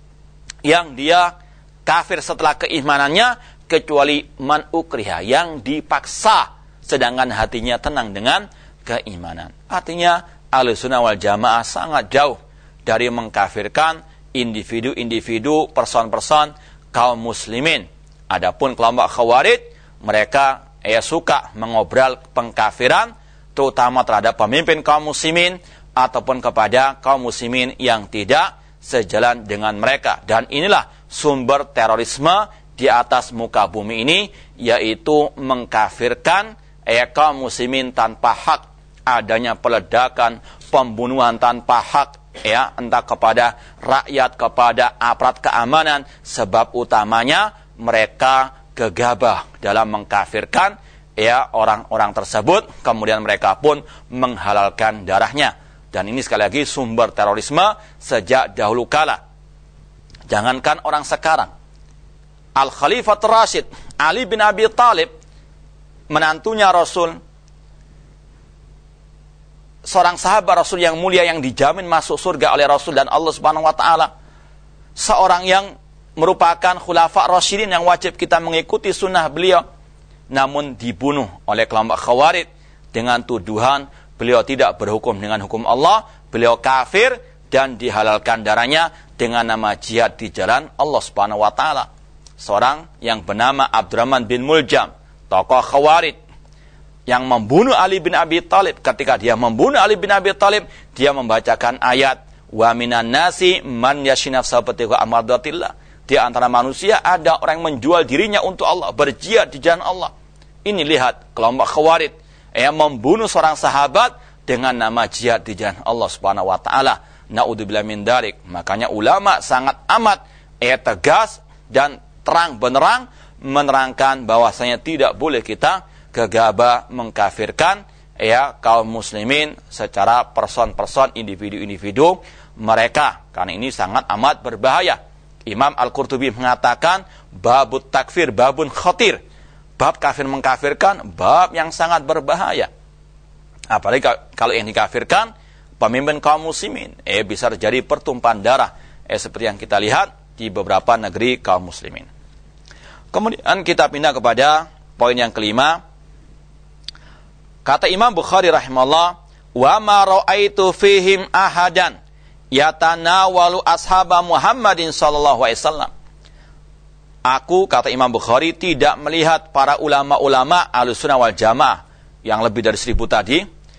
yang dia kafir setelah keimanannya, kecuali man ukriha, yang dipaksa sedangkan hatinya tenang dengan keimanan. Artinya Ahlussunnah wal Jamaah sangat jauh dari mengkafirkan individu-individu, person-person kaum muslimin. Adapun kelompok Khawarij, mereka suka mengobrol pengkafiran, terutama terhadap pemimpin kaum muslimin ataupun kepada kaum muslimin yang tidak sejalan dengan mereka. Dan inilah sumber terorisme di atas muka bumi ini, yaitu mengkafirkan kaum muslimin tanpa hak, adanya peledakan, pembunuhan tanpa hak, entah kepada rakyat, kepada aparat keamanan, sebab utamanya mereka gegabah dalam mengkafirkan orang-orang tersebut, kemudian mereka pun menghalalkan darahnya. Dan ini sekali lagi sumber terorisme sejak dahulu kala. Jangankan orang sekarang, Al-Khalifatul Rasyid Ali bin Abi Thalib, menantunya Rasul, seorang sahabat Rasul yang mulia yang dijamin masuk surga oleh Rasul dan Allah Subhanahu wa taala. Seorang yang merupakan khulafa rasyidin yang wajib kita mengikuti sunnah beliau, namun dibunuh oleh kelompok Khawarij dengan tuduhan beliau tidak berhukum dengan hukum Allah, beliau kafir dan dihalalkan darahnya dengan nama jihad di jalan Allah Subhanahu wa taala. Seorang yang bernama Abdurrahman bin Muljam, tokoh Khawarij yang membunuh Ali bin Abi Thalib. Ketika dia membunuh Ali bin Abi Thalib, dia membacakan ayat wa minan nasi man yashinafsa batiqa amadatillah. Di antara manusia ada orang yang menjual dirinya untuk Allah, berjihad di jalan Allah. Ini lihat kelompok Khawarij yang membunuh seorang sahabat dengan nama jihad di jalan Allah Subhanahu wa taala. Naudzubillah min dzalik. Makanya ulama sangat amat tegas dan terang benerang menerangkan bahwasanya tidak boleh kita gegabah mengkafirkan kaum muslimin secara person-person, individu-individu mereka, karena ini sangat amat berbahaya. Imam Al-Qurtubi mengatakan babut takfir babun khatir, bab kafir mengkafirkan bab yang sangat berbahaya. Apalagi kalau yang dikafirkan pemimpin kaum muslimin, bisa terjadi pertumpahan darah seperti yang kita lihat di beberapa negeri kaum muslimin. Kemudian kita pindah kepada poin yang kelima. Kata Imam Bukhari rahimahullah, wa ma ra'aitu fihim ahadan yatanawalu ashaba Muhammadin sallallahu alaihi wasallam. Aku, kata Imam Bukhari, tidak melihat para ulama-ulama Ahlussunnah wal Jamaah yang lebih dari 1000 tadi.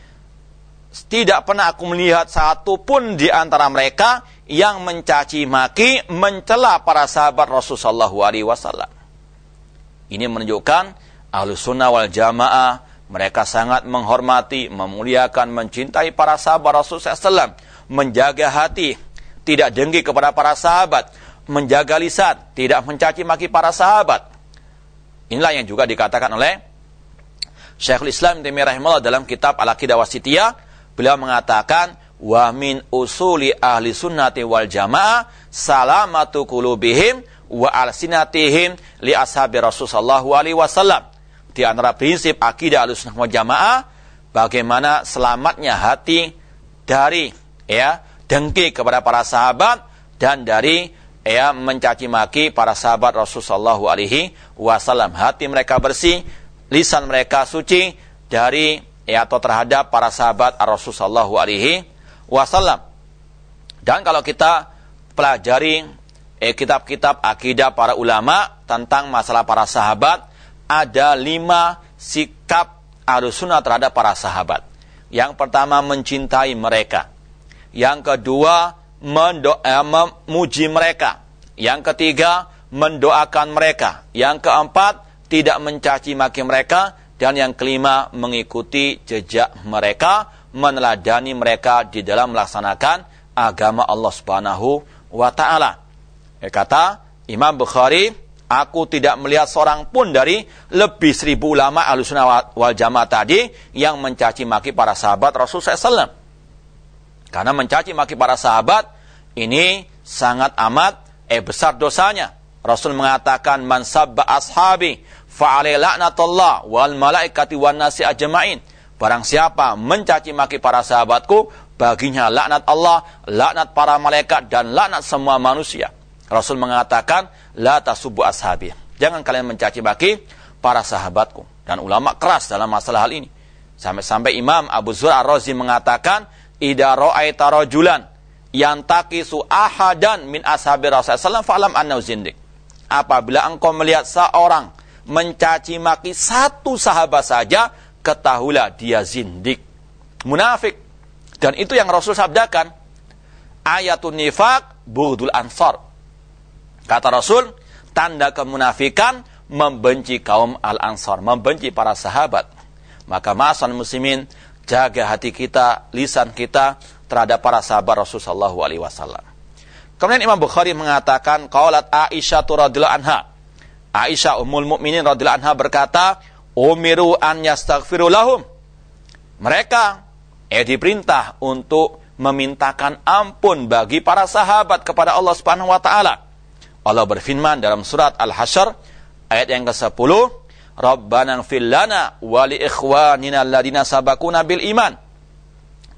Tidak pernah aku melihat satu pun di antara mereka yang mencaci maki, mencela para sahabat Rasulullah sallallahu alaihi wasallam. Ini menunjukkan Ahlussunnah wal Jamaah mereka sangat menghormati, memuliakan, mencintai para sahabat Rasulullah SAW, menjaga hati, tidak dengki kepada para sahabat, menjaga lisan, tidak mencaci maki para sahabat. Inilah yang juga dikatakan oleh Syekhul Islam Ibnu Taimiyah rahimahullah dalam kitab Al-Aqidah Wasithiyah. Beliau mengatakan, wa min usuli ahli sunnati wal jamaah salamatu qulubihim wa alsinatihim li ashabi Rasulullah sallallahu alaihi wasallam. Di antara prinsip akidah Ahlussunnah wal Jamaah, bagaimana selamatnya hati dari dengki kepada para sahabat dan dari mencaci maki para sahabat Rasulullah sallallahu alaihi wasallam. Hati mereka bersih, lisan mereka suci dari atau terhadap para sahabat Rasulullah sallallahu alaihi wasallam. Dan kalau kita pelajari kitab-kitab akidah para ulama tentang masalah para sahabat, ada 5 sikap Ahlussunnah terhadap para sahabat. Yang pertama, mencintai mereka. Yang kedua, memuji mereka. Yang ketiga, mendoakan mereka. Yang keempat, tidak mencaci maki mereka. Dan yang kelima, mengikuti jejak mereka, meneladani mereka di dalam melaksanakan agama Allah Subhanahu wa taala. Kata Imam Bukhari, aku tidak melihat seorang pun dari lebih 1000 ulama Ahlussunnah wal Jamaah tadi yang mencaci maki para sahabat Rasulullah SAW. Karena mencaci maki para sahabat ini sangat amat besar dosanya. Rasul mengatakan, man sabba ashabi fa'alai la'natullah wal malaikati wan nasi ajma'in. Barang siapa mencaci maki para sahabatku, baginya laknat Allah, laknat para malaikat dan laknat semua manusia. Rasul mengatakan, la tasubbu ashabi. Jangan kalian mencaci maki para sahabatku. Dan ulama keras dalam masalah hal ini. Sampai-sampai Imam Abu Zur'ah Ar-Razi mengatakan, idza ra'aita rajulan yantaqisu ahadan min ashabi Rasulullah fa'lam annahu zindiq. Apabila engkau melihat seorang mencaci maki satu sahabat saja, ketahuilah dia zindik, munafik. Dan itu yang Rasul sabdakan, ayatun nifaq bughdul ansar. Kata Rasul, tanda kemunafikan membenci kaum Al-Ansar, membenci para sahabat. Maka ma'asal muslimin, jaga hati kita, lisan kita terhadap para sahabat Rasulullah sallallahu alaihi wasallam. Kemudian Imam Bukhari mengatakan, qalat Aisyah radhiyallahu anha. Aisyah ummul mukminin radhiyallahu anha berkata, umiru an yastaghfiru lahum. Mereka diperintah untuk memintakan ampun bagi para sahabat kepada Allah Subhanahu wa taala. Allah berfirman dalam surat Al-Hasyr ayat yang ke-10, Rabbana ighfir lana wa li ikhwanina alladziina sabaquna bil iman.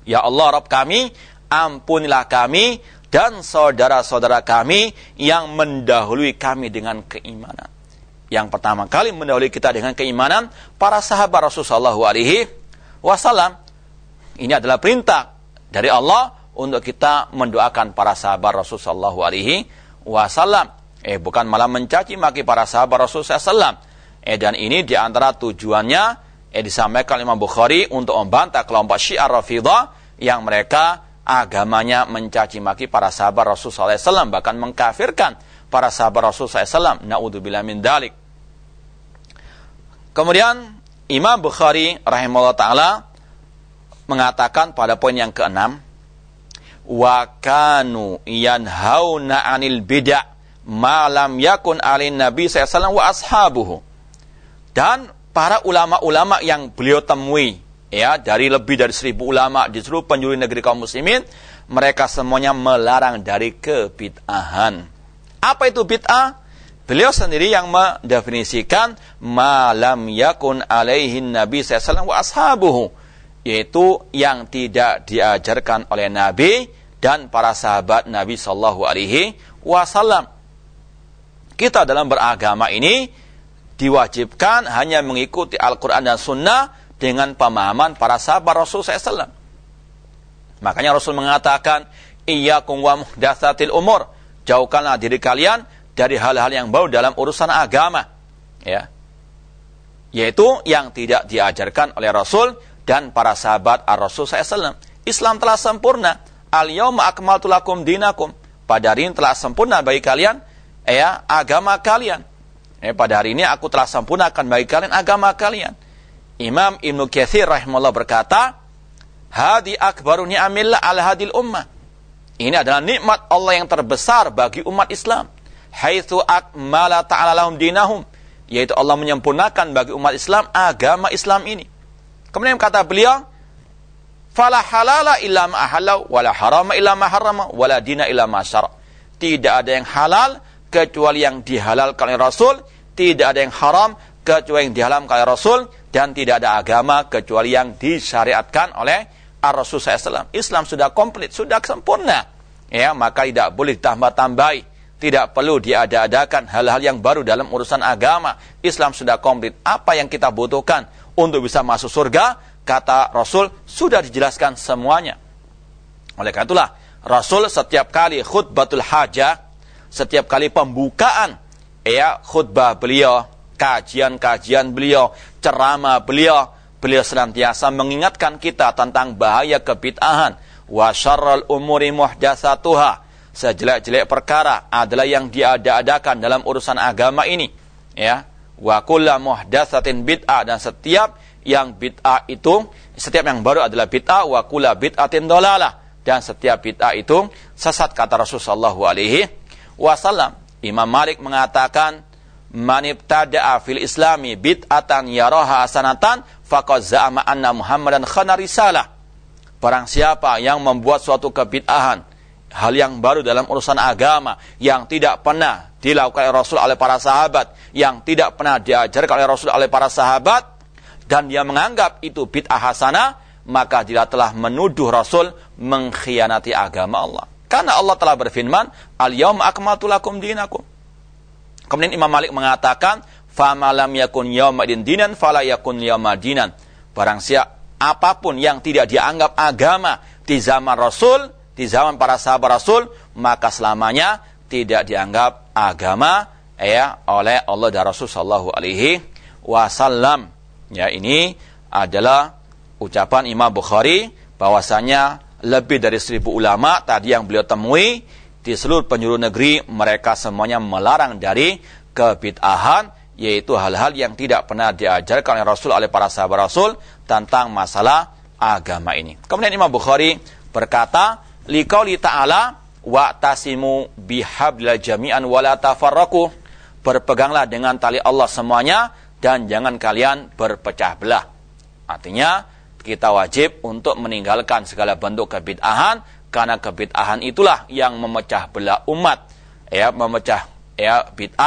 Ya Allah Rabb kami, ampunilah kami dan saudara-saudara kami yang mendahului kami dengan keimanan. Yang pertama kali mendahului kita dengan keimanan para sahabat Rasulullah SAW. Ini adalah perintah dari Allah untuk kita mendoakan para sahabat Rasulullah SAW. Bukan malah mencaci maki para sahabat Rasulullah SAW. Dan ini diantara tujuannya disampaikan Imam Bukhari untuk membantah kelompok Syiah Rafidhah yang mereka agamanya mencaci maki para sahabat Rasulullah SAW, bahkan mengkafirkan para sahabat Rasulullah SAW. Na'udzubillah min dzalik. Kemudian Imam Bukhari rahimahullah ta'ala mengatakan pada poin yang ke-6, wa kanu yanhauna 'anil bid'ah ma lam yakun 'alin nabi sallallahu alaihi wasallam wa ashabuhu. Dan para ulama-ulama yang beliau temui, dari lebih dari 1.000 ulama di seluruh penjuru negeri kaum muslimin, mereka semuanya melarang dari kebid'ahan. Apa itu bid'ah? Beliau sendiri yang mendefinisikan ma lam yakun alaihin nabi sallallahu alaihi wasallam wa ashabuhu, yaitu yang tidak diajarkan oleh Nabi dan para sahabat Nabi sallallahu alaihi wasallam. Kita dalam beragama ini diwajibkan hanya mengikuti Al-Quran dan Sunnah dengan pemahaman para sahabat Rasul SAW. Makanya Rasul mengatakan, iyyakum wa muhdatsatil umur, jauhkanlah diri kalian dari hal-hal yang baru dalam urusan agama, yaitu yang tidak diajarkan oleh Rasul dan para sahabat Ar-Rasul SAW. Islam telah sempurna. Al-yawma akmaltu lakum dinakum, pada hari ini telah sempurna bagi kalian agama kalian. Pada hari ini aku telah sempurnakan bagi kalian agama kalian. Imam Ibnu Katsir rahimahullah berkata, hadi akbaru ni'amillah ala hadil ummah. Ini adalah nikmat Allah yang terbesar bagi umat Islam. Haitsu akmala ta'ala lahum dinahum, yaitu Allah menyempurnakan bagi umat Islam agama Islam ini. Kemudian kata beliau, fala halala illa ma ahalla wala harama illa ma harrama wala dina illa ma syara. Tidak ada yang halal kecuali yang dihalalkan oleh Rasul, tidak ada yang haram kecuali yang diharamkan oleh Rasul, dan tidak ada agama kecuali yang disyariatkan oleh Ar-Rasul SAW. Islam sudah komplit, sudah sempurna. Maka tidak boleh tambah-tambahi. Tidak perlu diada-adakan hal-hal yang baru dalam urusan agama. Islam sudah komplit. Apa yang kita butuhkan untuk bisa masuk surga, kata Rasul, sudah dijelaskan semuanya. Oleh karena itulah, Rasul setiap kali khutbatul hajah, setiap kali pembukaan khutbah beliau, kajian-kajian beliau, ceramah beliau, beliau senantiasa mengingatkan kita tentang bahaya kebid'ahan. Wa syarrul umuri muhdatsatuha, sejelek-jelek perkara adalah yang diada-adakan dalam urusan agama ini. Wa kullu muhdatsatin bid'ah, dan setiap yang bid'ah itu, setiap yang baru adalah bid'ah. Wa kullu bid'atin dhalalah, dan setiap bid'ah itu sesat, kata Rasulullah SAW. Imam Malik mengatakan, man ibtada'a fil islami bid'atan yaraha hasanatan faqad za'ama anna Muhammadan khana risalah. Barang siapa yang membuat suatu kebid'ahan, hal yang baru dalam urusan agama, yang tidak pernah dilakukan oleh Rasul oleh para sahabat, yang tidak pernah diajarkan oleh Rasul oleh para sahabat, dan dia menganggap itu bid'ah hasanah, maka dia telah menuduh Rasul mengkhianati agama Allah. Karena Allah telah berfirman, al-yawma akmaltu lakum dinakum. Kemudian Imam Malik mengatakan, fama lam yakun yawmadin dinan fala yakun yawmadinan. Barang siapa apapun yang tidak dianggap agama di zaman Rasul, di zaman para sahabat Rasul, maka selamanya tidak dianggap agama oleh Allah dan Rasul sallallahu alaihi wasallam. Ini adalah ucapan Imam Bukhari bahwasanya lebih dari 1.000 ulama tadi yang beliau temui di seluruh penjuru negeri, mereka semuanya melarang dari kebid'ahan, yaitu hal-hal yang tidak pernah diajarkan oleh Rasul oleh para sahabat Rasul tentang masalah agama ini. Kemudian Imam Bukhari berkata, liqauli ta'ala wa'tasimu bihablil jami'an wala tafarraqu, berpeganglah dengan tali Allah semuanya dan jangan kalian berpecah belah. Artinya kita wajib untuk meninggalkan segala bentuk kebid'ahan, karena kebid'ahan itulah yang memecah belah umat. Memecah bid'ah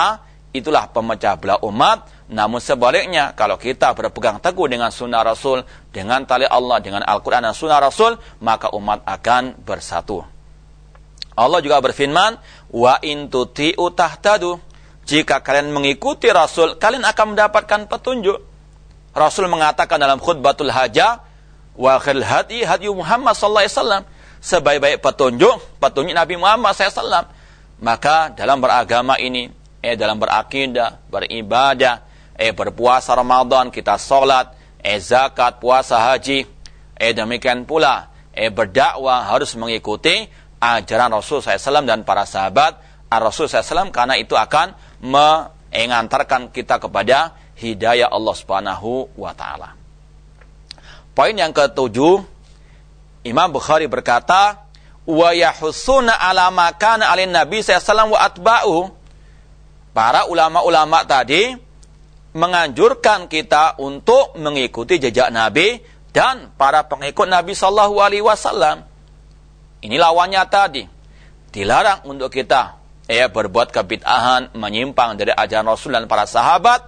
itulah pemecah belah umat. Namun sebaliknya, kalau kita berpegang teguh dengan sunnah Rasul, dengan tali Allah, dengan Al-Quran dan sunnah Rasul, maka umat akan bersatu. Allah juga berfirman, wa in tuti'u tahtadu. Jika kalian mengikuti Rasul, kalian akan mendapatkan petunjuk. Rasul mengatakan dalam khutbatul hajah, wa khil hadi Muhammad sallallahu alaihi wasallam. Sebaik-baik petunjuk Nabi Muhammad SAW. Maka dalam beragama ini, dalam berakidah, beribadah, berpuasa Ramadan, kita sholat, zakat, puasa haji, demikian pula berdakwah harus mengikuti ajaran Rasul SAW dan para sahabat Rasul SAW, karena itu akan mengantarkan kita kepada hidayah Allah Subhanahu wa taala. Poin yang ketujuh, Imam Bukhari berkata, wa yahussuna ala ma kana alin nabi sallallahu wa atba'u. Para ulama-ulama tadi menganjurkan kita untuk mengikuti jejak Nabi dan para pengikut Nabi sallallahu alaihi wasallam. Ini lawannya tadi. Dilarang untuk kita berbuat kebid'ahan, menyimpang dari ajaran Rasul dan para sahabat.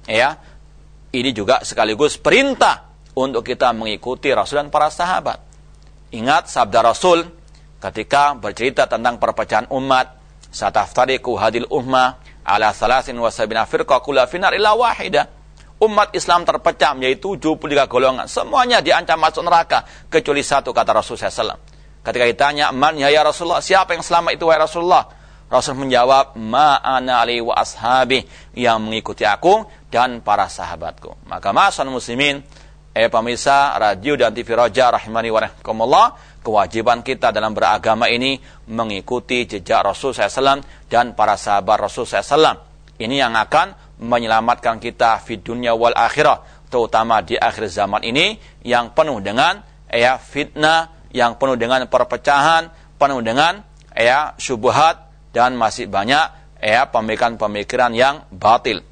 Ini juga sekaligus perintah untuk kita mengikuti Rasul dan para sahabat. Ingat sabda Rasul ketika bercerita tentang perpecahan umat, sataftariqu hadil ummah ala 73 firqah kullu finnar illa wahidah. Umat Islam terpecah menjadi 73 golongan, semuanya diancam masuk neraka kecuali satu, kata Rasul SAW. Ketika ditanya, man ya Rasulullah, siapa yang selamat itu wahai Rasulullah? Rasul menjawab, ma ana ali wa ashabi, yang mengikuti aku dan para sahabatku. Maka ma'asyiral muslimin, pemirsa radio dan TV Roja rahimani wa rahimakumullah, kewajiban kita dalam beragama ini mengikuti jejak Rasul SAW dan para sahabat Rasul SAW. Ini yang akan menyelamatkan kita di dunia wal akhirah, terutama di akhir zaman ini yang penuh dengan fitnah, yang penuh dengan perpecahan, penuh dengan syubhat, dan masih banyak pemikiran-pemikiran yang batil.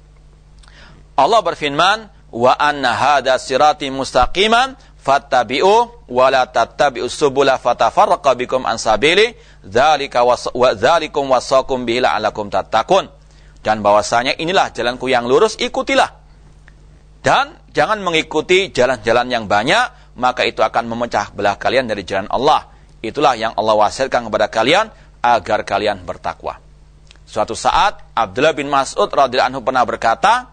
Allah berfirman, wa anna hadza sirati mustaqiman fattabi'u wa la tattabi'us subula fatafarraqa bikum an sabili dzalikum wasaqum bihi la'allakum tattaqun. Dan bahwasanya inilah jalanku yang lurus, ikutilah. Dan jangan mengikuti jalan-jalan yang banyak, maka itu akan memecah belah kalian dari jalan Allah. Itulah yang Allah wasiatkan kepada kalian agar kalian bertakwa. Suatu saat Abdullah bin Mas'ud radhiyallahu anhu pernah berkata,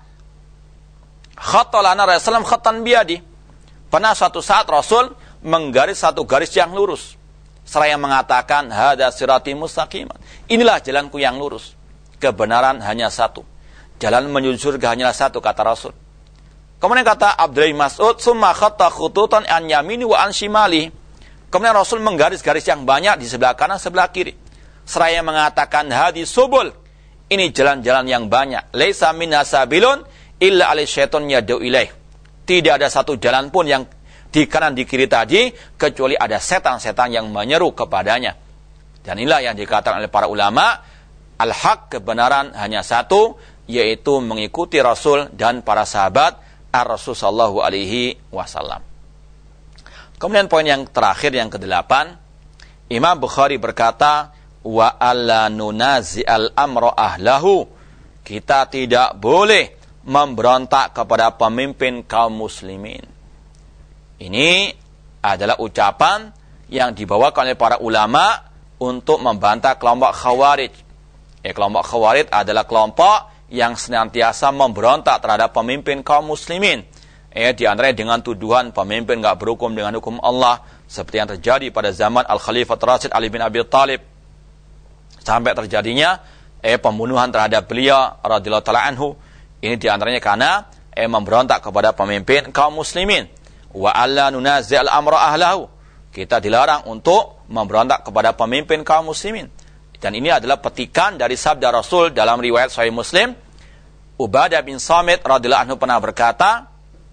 khattalana Rasulullah khattan biyadi. Pernah suatu saat Rasul menggaris satu garis yang lurus, seraya mengatakan, hadza sirati mustaqiman. Inilah jalanku yang lurus. Kebenaran hanya satu. Jalan menuju surga hanyalah satu, kata Rasul. Kemudian kata Abdullah bin Mas'ud, summa khatta khututan an yamini wa an shimali. Kemudian Rasul menggaris garis yang banyak di sebelah kanan, sebelah kiri, seraya mengatakan, hadi subul. Ini jalan-jalan yang banyak. Laisa minha sabilun illa alai syaiton yad'u ilaih. Tidak ada satu jalan pun yang di kanan di kiri tadi kecuali ada setan-setan yang menyeru kepadanya. Dan inilah yang dikatakan oleh para ulama, al-haq, kebenaran hanya satu, yaitu mengikuti Rasul dan para sahabat Ar-Rasul sallallahu alaihi wasallam. Kemudian poin yang terakhir, yang ke-8, Imam Bukhari berkata, wa alla nunazi al-amra ahlahu. Kita tidak boleh memberontak kepada pemimpin kaum muslimin. Ini adalah ucapan yang dibawakan oleh para ulama untuk membantah kelompok Khawarij. Kelompok Khawarij adalah kelompok yang senantiasa memberontak terhadap pemimpin kaum muslimin. Di antaranya dengan tuduhan pemimpin enggak berhukum dengan hukum Allah, seperti yang terjadi pada zaman Al-Khalifah Rasyid Ali bin Abi Thalib, sampai terjadinya pembunuhan terhadap beliau radhiyallahu taala anhu. Ini diantaranya karena memberontak kepada pemimpin kaum muslimin. Wa alla nunazi'al amra ahlahu. Kita dilarang untuk memberontak kepada pemimpin kaum muslimin. Dan ini adalah petikan dari sabda Rasul dalam riwayat Sahih Muslim. Ubadah bin Samit radhiyallahu anhu pernah berkata,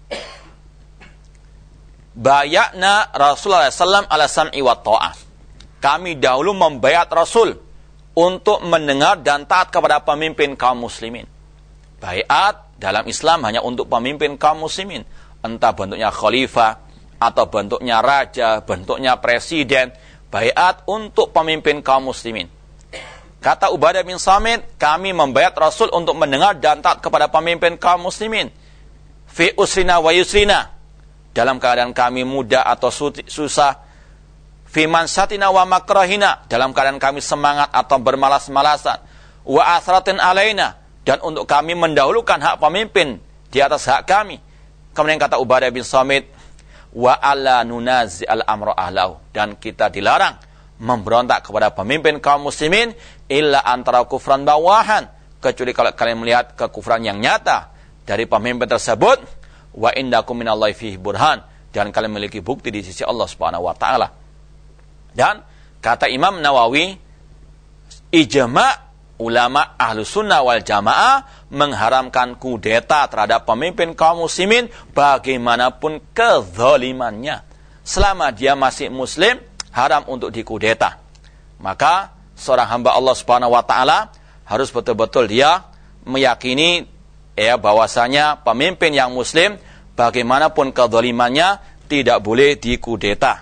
bayatna Rasulullah SAW ala sam'i wa ta'ah. Kami dahulu membayat Rasul untuk mendengar dan taat kepada pemimpin kaum muslimin. Baiat dalam Islam hanya untuk pemimpin kaum muslimin, entah bentuknya khalifah atau bentuknya raja, bentuknya presiden. Baiat untuk pemimpin kaum muslimin. Kata Ubadah bin Samit, kami membayat Rasul untuk mendengar dan taat kepada pemimpin kaum muslimin. Fi usrina wa yusrina. Dalam keadaan kami muda atau susah. Fi mansatina wa makrahina. Dalam keadaan kami semangat atau bermalas-malasan. Wa asratin alaina. Dan untuk kami mendahulukan hak pemimpin di atas hak kami. Kemudian kata Ubadah bin Samit, wa alla nunazi al-amra ahlahu. Dan kita dilarang memberontak kepada pemimpin kaum muslimin illa antara kufran bawahan, kecuali kalau kalian melihat kekufuran yang nyata dari pemimpin tersebut, wa indakum minallahi fihi burhan, dan kalian memiliki bukti di sisi Allah Subhanahu wa taala. Dan kata Imam Nawawi, ijma' ulama Ahlus Sunnah wal Jamaah mengharamkan kudeta terhadap pemimpin kaum muslimin bagaimanapun kezalimannya. Selama dia masih muslim, haram untuk dikudeta. Maka seorang hamba Allah Subhanahu wa taala harus betul-betul dia meyakini bahwasanya pemimpin yang muslim bagaimanapun kezalimannya tidak boleh dikudeta.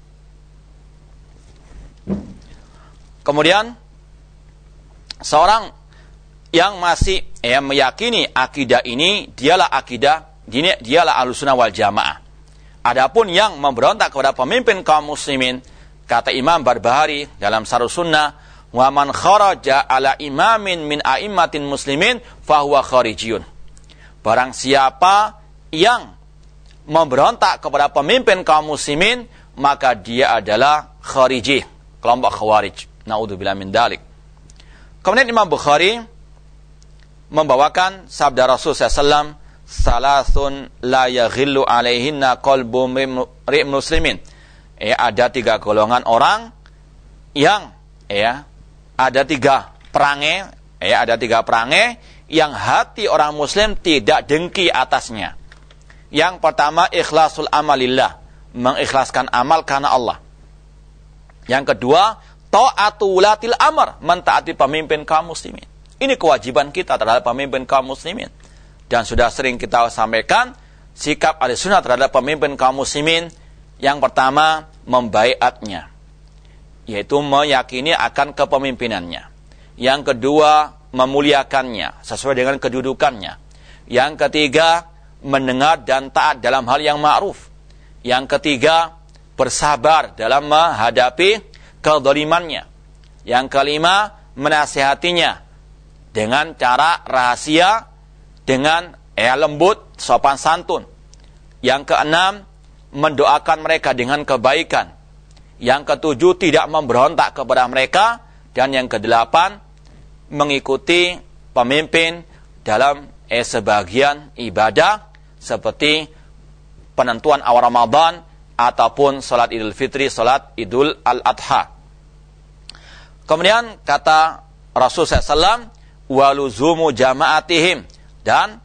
Kemudian seorang yang masih meyakini akidah ini dialah Ahlussunnah wal Jamaah. Adapun yang memberontak kepada pemimpin kaum muslimin, kata Imam Barbahari dalam Syarh Sunnah, wa man kharaja ala imamin min a'immatin muslimin fahuwa kharijiyun. Barang siapa yang memberontak kepada pemimpin kaum muslimin, maka dia adalah khariji, kelompok khawarij. Naudzubillah min dalik. Kemudian Imam Bukhari membawakan sabda Rasul SAW, salasun la yaghillu alaihinna qalbu mri'in muslimin. Ada 3 golongan orang yang ada 3 perangai, ada 3 perangai yang hati orang muslim tidak dengki atasnya. Yang pertama, ikhlasul amalillah, mengikhlaskan amal karena Allah. Yang kedua, ta'atu ulatil amr, mentaati pemimpin kaum muslimin. Ini kewajiban kita terhadap pemimpin kaum muslimin. Dan sudah sering kita sampaikan sikap Ahlussunnah terhadap pemimpin kaum muslimin. Yang pertama, membaiatnya, yaitu meyakini akan kepemimpinannya. Yang kedua, memuliakannya sesuai dengan kedudukannya. Yang ketiga, mendengar dan taat dalam hal yang ma'ruf. Yang ketiga, bersabar dalam menghadapi kezalimannya. Yang kelima, menasihatinya dengan cara rahasia, dengan lembut, sopan santun. Yang keenam, mendoakan mereka dengan kebaikan. Yang ketujuh, tidak memberontak kepada mereka. Dan yang kedelapan, mengikuti pemimpin dalam sebagian ibadah seperti penentuan awal Ramadan ataupun salat Idul Fitri, salat Idul Al-Adha. Kemudian kata Rasul SAW, waluzumu jama'atihim, dan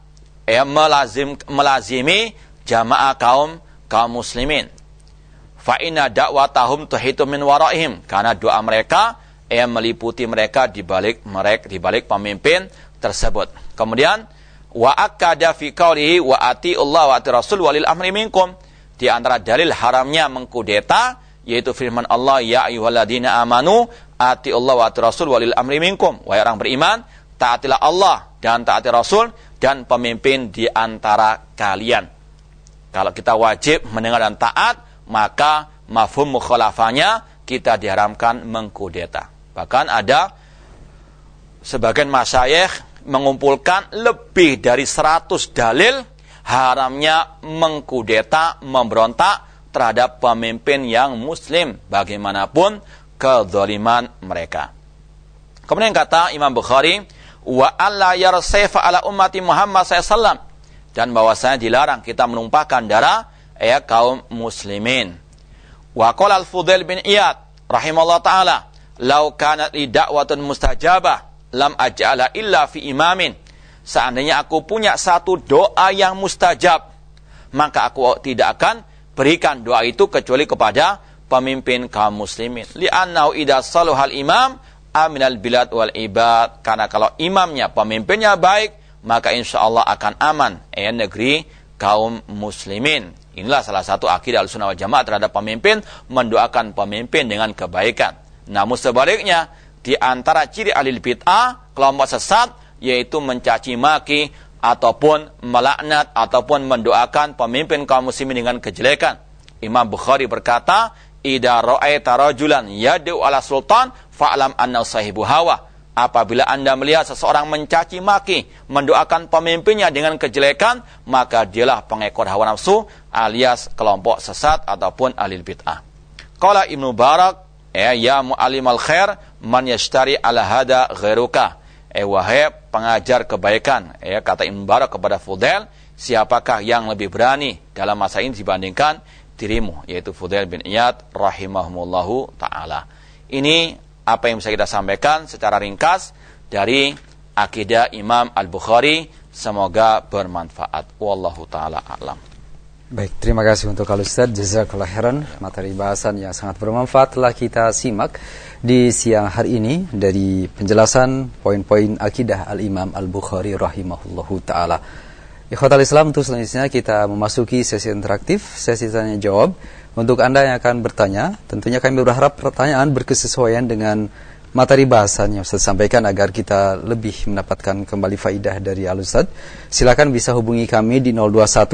melazimi jamaah kaum muslimin. Fa inna da'watahum tuhitu min waraihim, karena doa mereka meliputi mereka di balik pemimpin tersebut. Kemudian wa akada fi qawlihi wa atiullah wa ati rasul walil amri minkum, di antara dalil haramnya mengkudeta yaitu firman Allah, ya ayyuhalladzina amanu atiullah wa ati rasul walil amri minkum, wahai orang beriman, taatilah Allah dan taati Rasul dan pemimpin di antara kalian. Kalau kita wajib mendengar dan taat, maka mafhum mukhalafahnya kita diharamkan mengkudeta. Bahkan ada sebagian masyayikh mengumpulkan lebih dari 100 dalil haramnya mengkudeta, memberontak terhadap pemimpin yang muslim bagaimanapun kezaliman mereka. Kemudian kata Imam Bukhari, wa alla yarsayfa ala ummati Muhammad SAW, dan bahwasanya dilarang kita menumpahkan darah kaum muslimin. Wa qala al-Fudail bin Iyad rahimahullah taala, law kanat li da'watun mustajabah lam aj'ala illa fi imamin. Seandainya aku punya satu doa yang mustajab, maka aku tidak akan berikan doa itu kecuali kepada pemimpin kaum muslimin. Li'annahu idza saluhal imam aminal bilad wal ibad, karena kalau imamnya, pemimpinnya baik, maka insyaallah akan aman negeri kaum muslimin. Inilah salah satu akidah Ahlussunnah wal Jamaah terhadap pemimpin, mendoakan pemimpin dengan kebaikan. Namun sebaliknya, di antara ciri ahli bid'ah, kelompok sesat, yaitu mencaci maki ataupun melaknat ataupun mendoakan pemimpin kaum muslimin dengan kejelekan. Imam Bukhari berkata, "Idza ra'aita rajulan yad'u ala sultan fa'lam annahu sahibu hawa." Apabila Anda melihat seseorang mencaci maki, mendoakan pemimpinnya dengan kejelekan, maka dialah pengekor hawa nafsu alias kelompok sesat ataupun ahli bid'ah. Qala Ibnu Barak, ya mu'allimal khair, man yashtari ala hada ghairuka. Wahai pengajar kebaikan, kata Ibnu Barak kepada Fudail, siapakah yang lebih berani dalam masa ini dibandingkan dirimu, yaitu Fudail bin Iyad rahimahumullahu ta'ala. Ini apa yang bisa kita sampaikan secara ringkas dari akidah Imam Al-Bukhari. Semoga bermanfaat. Wallahu ta'ala a'lam. Baik, terima kasih untuk Al-Ustaz. Jazakallah khairan. Materi bahasan yang sangat bermanfaat telah kita simak di siang hari ini dari penjelasan poin-poin akidah Al-Imam Al-Bukhari rahimahullahu ta'ala. Ikhwatal Islam, untuk selanjutnya kita memasuki sesi interaktif, sesi tanya jawab. Untuk Anda yang akan bertanya, tentunya kami berharap pertanyaan berkesesuaian dengan materi bahasan yang Ustaz sampaikan agar kita lebih mendapatkan kembali faidah dari Al-Ustaz. Silakan bisa hubungi kami di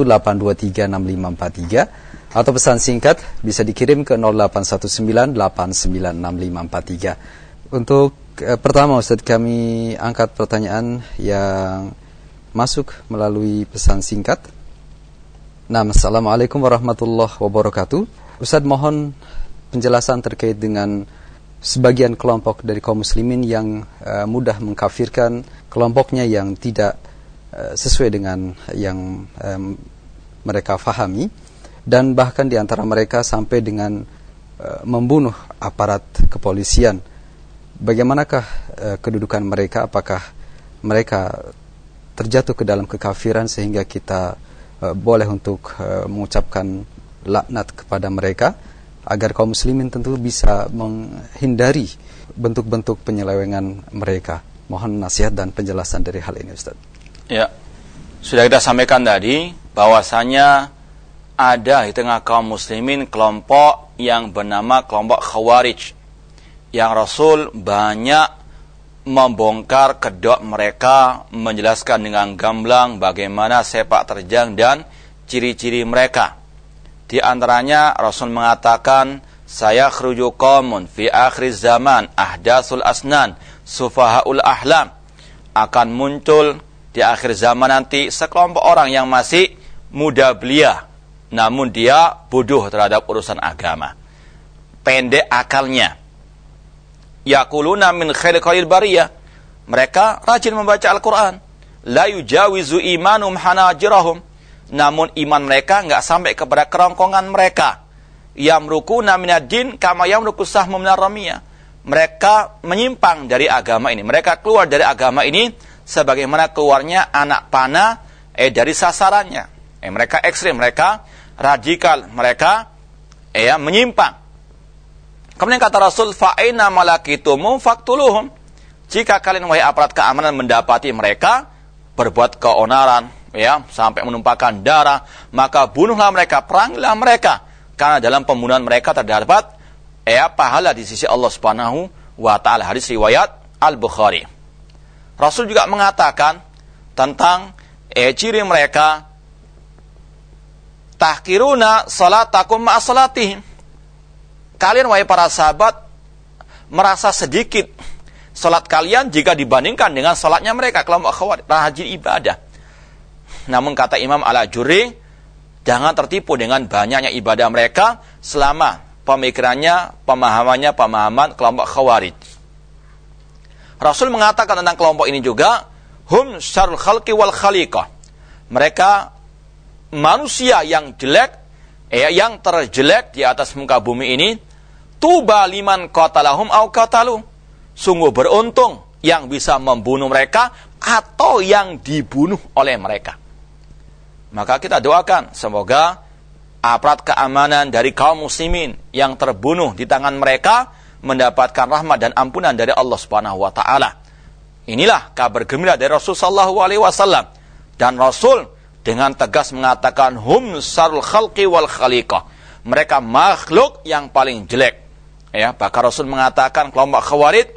0218236543 atau pesan singkat bisa dikirim ke 0819896543. Untuk pertama Ustaz, kami angkat pertanyaan yang masuk melalui pesan singkat. Nah, Assalamualaikum warahmatullahi wabarakatuh. Ustaz, mohon penjelasan terkait dengan sebagian kelompok dari kaum muslimin yang mudah mengkafirkan kelompoknya yang tidak sesuai dengan yang mereka fahami, dan bahkan di antara mereka sampai dengan membunuh aparat kepolisian. Bagaimanakah kedudukan mereka? Apakah mereka terjatuh ke dalam kekafiran sehingga kita boleh untuk mengucapkan laknat kepada mereka, agar kaum muslimin tentu bisa menghindari bentuk-bentuk penyelewengan mereka. Mohon nasihat dan penjelasan dari hal ini, Ustaz. Ya, sudah kita sampaikan tadi bahwasanya ada di tengah kaum muslimin kelompok yang bernama kelompok Khawarij, yang Rasul banyak membongkar kedok mereka, menjelaskan dengan gamblang bagaimana sepak terjang dan ciri-ciri mereka. Di antaranya Rasul mengatakan, saya khruju qaumun fi akhir zaman ahdatsul asnan sufahaul ahlam. Akan muncul di akhir zaman nanti sekelompok orang yang masih muda belia, namun dia bodoh terhadap urusan agama, pendek akalnya. Yaquluna min khairil bariyah, mereka rajin membaca Al-Quran. La yujawizu imanum hanajirahum, namun iman mereka enggak sampai kepada kerongkongan mereka. Yamrukuna minad din kama yamruku sahmu minar ramiyah, mereka menyimpang dari agama ini, mereka keluar dari agama ini sebagaimana keluarnya anak panah dari sasarannya. Mereka ekstrim, mereka radikal, mereka menyimpang. Kemudian kata Rasul, fa'ina malakitumu faktuluhum, jika kalian wahai aparat keamanan mendapati mereka berbuat keonaran, sampai menumpahkan darah, maka bunuhlah mereka, perangilah mereka, karena dalam pembunuhan mereka terdapat pahala di sisi Allah Subhanahu wa taala. Hadis riwayat Al-Bukhari. Rasul juga mengatakan tentang ciri mereka, tahkiruna salatakum ma'a salatihim, kalian wahai para sahabat merasa sedikit salat kalian jika dibandingkan dengan salatnya mereka, kelompok Khawarij, rajin ibadah. Namun kata Imam Al-Ajurri, jangan tertipu dengan banyaknya ibadah mereka selama pemikirannya, pemahaman kelompok Khawarij. Rasul mengatakan tentang kelompok ini juga, hum syarrul khalqi wal khaliqah, mereka manusia yang jelek, yang terjelek di atas muka bumi ini. Tuba liman qatalahum au qatalu, sungguh beruntung yang bisa membunuh mereka atau yang dibunuh oleh mereka. Maka kita doakan semoga aparat keamanan dari kaum muslimin yang terbunuh di tangan mereka mendapatkan rahmat dan ampunan dari Allah Subhanahu wa taala. Inilah kabar gembira dari Rasul sallallahu alaihi wasallam, dan Rasul dengan tegas mengatakan hum syarrul khalqi wal khaliqah, mereka makhluk yang paling jelek. Bahkan Rasul mengatakan kelompok Khawarij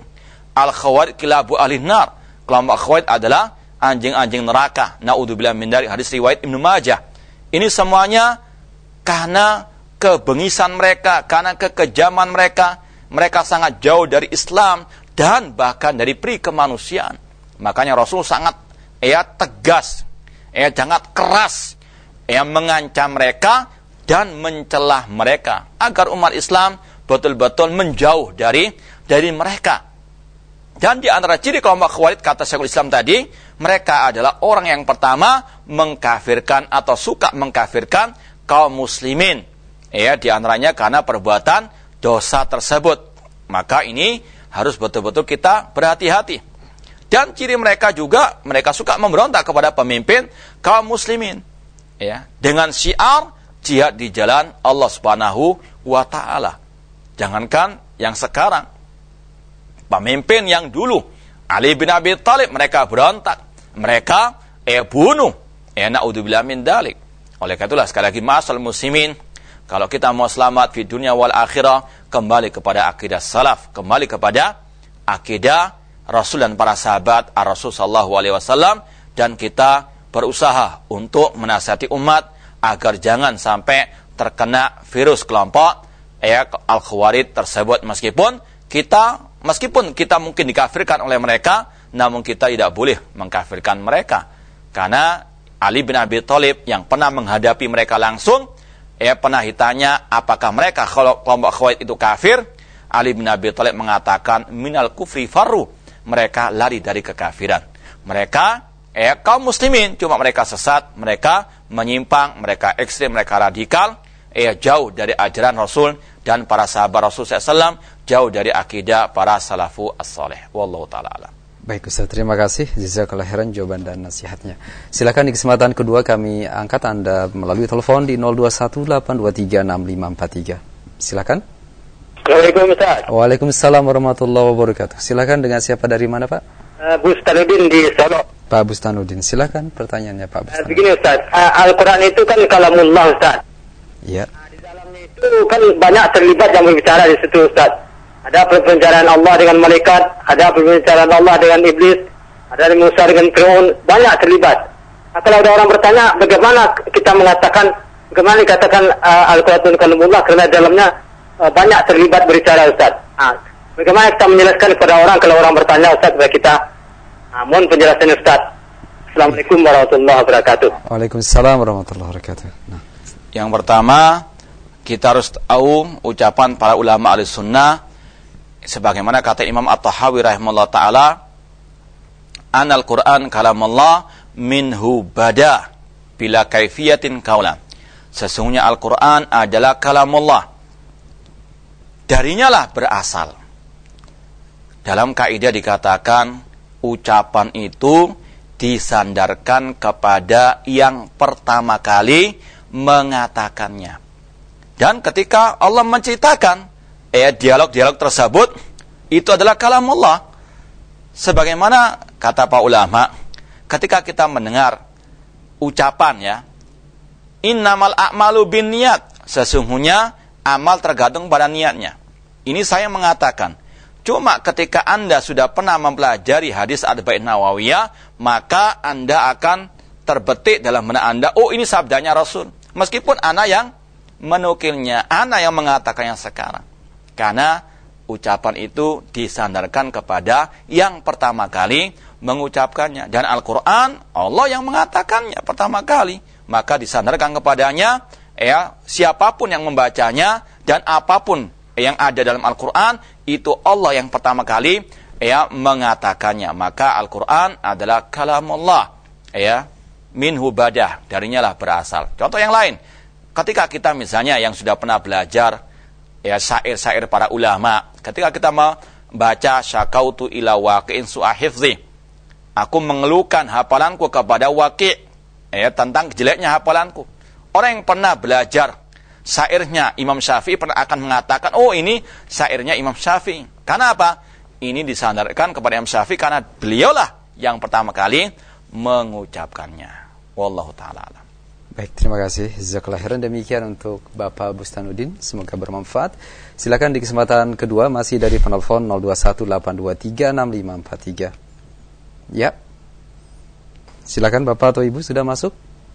Al-Khawarij kilabu ahli nar. Kelompok Khawarij adalah anjing-anjing neraka. Naudzubillah min dzalik, hadis riwayat Ibnu Majah. Ini semuanya karena kebengisan mereka, karena kekejaman mereka. Mereka sangat jauh dari Islam dan bahkan dari peri kemanusiaan. Makanya Rasul sangat tegas, sangat keras mengancam mereka dan mencelah mereka agar umat Islam betul-betul menjauh dari mereka. Dan di antara ciri kelompok Khawarij, kata Syekhul Islam tadi, mereka adalah orang yang pertama mengkafirkan atau suka mengkafirkan kaum muslimin. Di antaranya karena perbuatan dosa tersebut. Maka ini harus betul-betul kita berhati-hati. Dan ciri mereka juga, mereka suka memberontak kepada pemimpin kaum muslimin. Dengan syiar jihad di jalan Allah Subhanahu wa ta'ala. Jangankan yang sekarang, pemimpin yang dulu, Ali bin Abi Thalib, mereka berontak, mereka bunuh. Na'udzubillah min dzalik. Oleh karena itulah sekali lagi ma'asal muslimin, kalau kita mau selamat di dunia wal akhirah, kembali kepada akidah salaf, kembali kepada akidah Rasul dan para sahabat Ar-Rasul sallallahu alaihi wasallam, dan kita berusaha untuk menasihati umat agar jangan sampai terkena virus kelompok Al-Khawarij tersebut. Meskipun kita mungkin dikafirkan oleh mereka, namun kita tidak boleh mengkafirkan mereka. Karena Ali bin Abi Thalib yang pernah menghadapi mereka langsung, pernah ditanya apakah mereka kelompok Khawarij itu kafir. Ali bin Abi Thalib mengatakan minal kufri farru, mereka lari dari kekafiran. Mereka kaum muslimin, cuma mereka sesat, mereka menyimpang, mereka ekstrim, mereka radikal, jauh dari ajaran Rasul dan para sahabat Rasul SAW, jauh dari akidah para salafu as-salih. Wallahu ta'ala alam. Baik Ustaz, terima kasih jazakallahu khairan jawaban dan nasihatnya. Silakan di kesempatan kedua kami angkat Anda melalui telepon di 0218236543. Silakan. Assalamualaikum Ustaz. Waalaikumsalam warahmatullahi wabarakatuh. Silakan, dengan siapa dari mana Pak? Bustanuddin di Solo. Pak Bustanuddin, silakan pertanyaannya Pak Bustanuddin. Begini Ustaz, Al-Quran itu kan kalamullah Ustaz. Iya. Di dalamnya itu kan banyak terlibat yang berbicara di situ Ustaz. Ada perbicaraan Allah dengan malaikat, ada perbicaraan Allah dengan iblis, ada Musa dengan Fir'aun, banyak terlibat. Kalau ada orang bertanya, bagaimana kita mengatakan, bagaimana dikatakan Al-Quran itu kalamullah, karena dalamnya banyak terlibat berbicara Ustaz. Bagaimana kita menjelaskan kepada orang kalau orang bertanya Ustaz kepada kita? Mohon penjelasan Ustaz. Assalamualaikum warahmatullahi wabarakatuh. Waalaikumsalam warahmatullahi wabarakatuh. Yang pertama, kita harus tahu ucapan para ulama Ahlussunnah sebagaimana kata Imam At-Tahawi rahimahullah taala, anal Qur'an kalamullah minhu bada bila kaifiyatin kaulan. Sesungguhnya Al-Qur'an adalah kalamullah. Darinya lah berasal. Dalam kaidah dikatakan ucapan itu disandarkan kepada yang pertama kali mengatakannya. Dan ketika Allah menciptakan dialog-dialog tersebut, itu adalah kalamullah. Sebagaimana kata para ulama, ketika kita mendengar ucapan innamal a'malu binniyat, sesungguhnya amal tergantung pada niatnya. Ini saya mengatakan, cuma ketika Anda sudah pernah mempelajari hadis Arba'in Nawawiyah, maka Anda akan terbetik dalam benak Anda, oh ini sabdanya Rasul. Meskipun Anda yang menukilnya, Anda yang mengatakannya sekarang. Karena ucapan itu disandarkan kepada yang pertama kali mengucapkannya. Dan Al-Quran, Allah yang mengatakannya pertama kali. Maka disandarkan kepadanya, siapapun yang membacanya, dan apapun yang ada dalam Al-Quran, itu Allah yang pertama kali mengatakannya. Maka Al-Quran adalah kalamullah, minhu badah, darinya lah berasal. Contoh yang lain, ketika kita misalnya yang sudah pernah belajar syair-syair para ulama, ketika kita membaca syakautu ila waqi'in su'ahifzi, aku mengeluhkan hafalanku kepada Waqi', tentang jeleknya hafalanku. Orang yang pernah belajar syairnya Imam Syafi'i pernah akan mengatakan, oh ini syairnya Imam Syafi'i. Karena apa? Ini disandarkan kepada Imam Syafi'i karena beliaulah yang pertama kali mengucapkannya. Wallahu ta'ala alam. Baik, terima kasih. Jazakallahu khairan. Demikian untuk Bapak Bustanuddin, semoga bermanfaat. Silakan di kesempatan kedua masih dari penelpon 0218236543. Ya. Silakan Bapak atau Ibu sudah masuk?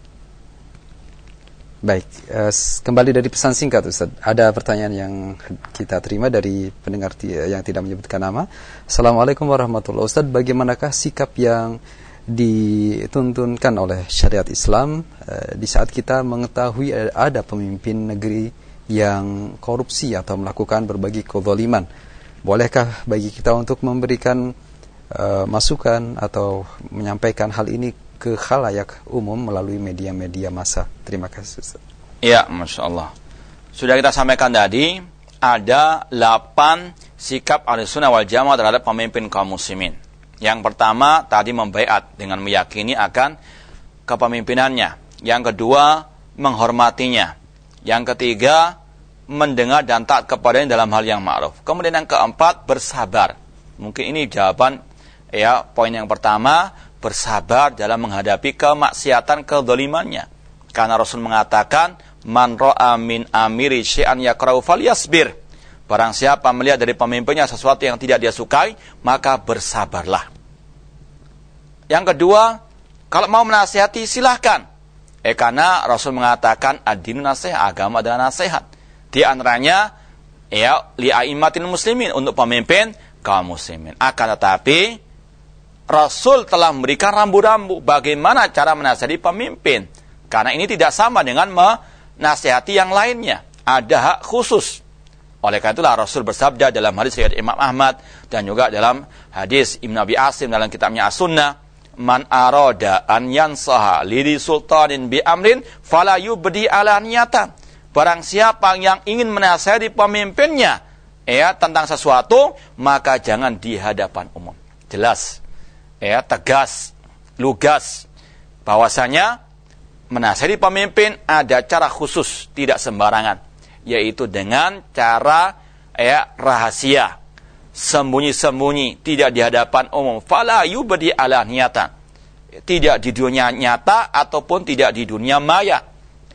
Baik, kembali dari pesan singkat Ustaz. Ada pertanyaan yang kita terima dari pendengar yang tidak menyebutkan nama. Assalamualaikum warahmatullahi wabarakatuh. Ustaz, bagaimanakah sikap yang dituntunkan oleh syariat Islam di saat kita mengetahui ada pemimpin negeri yang korupsi atau melakukan berbagai kezaliman? Bolehkah bagi kita untuk memberikan masukan atau menyampaikan hal ini ke khalayak umum melalui media-media massa? Terima kasih Ustaz. Ya, Masya Allah. Sudah kita sampaikan tadi, ada 8 sikap Ahlussunnah wal Jamaah terhadap pemimpin kaum muslimin. Yang pertama, tadi membaiat dengan meyakini akan kepemimpinannya. Yang kedua, menghormatinya. Yang ketiga, mendengar dan taat kepadanya dalam hal yang ma'ruf. Kemudian yang keempat, bersabar. Mungkin ini jawaban poin yang pertama, bersabar dalam menghadapi kemaksiatan, kezalimannya. Karena Rasul mengatakan, man ra'a min amiri syai'an yakrahu falyasbir. Barang siapa melihat dari pemimpinnya sesuatu yang tidak dia sukai, maka bersabarlah. Yang kedua, kalau mau menasihati silahkan. Karena Rasul mengatakan ad-dinu nasihat, agama adalah nasihat. Di antaranya li'aimatil muslimin, untuk pemimpin kaum muslimin. Akan tetapi Rasul telah memberikan rambu-rambu bagaimana cara menasihati pemimpin. Karena ini tidak sama dengan menasihati yang lainnya. Ada hak khusus. Oleh karena itulah Rasul bersabda dalam hadis riwayat Imam Ahmad dan juga dalam hadis Ibn Abi Asim dalam kitabnya As-Sunnah, man arada an yansaha li sultanin bi amrin fala yubdi alaniyatan. Barang siapa yang ingin menasihati pemimpinnya tentang sesuatu, maka jangan di hadapan umum. Jelas, tegas, lugas bahwasanya menasihati pemimpin ada cara khusus, tidak sembarangan. Yaitu dengan cara rahasia, sembunyi-sembunyi, tidak di hadapan umum. Fala yubdi alaniyatan, tidak di dunia nyata ataupun tidak di dunia maya.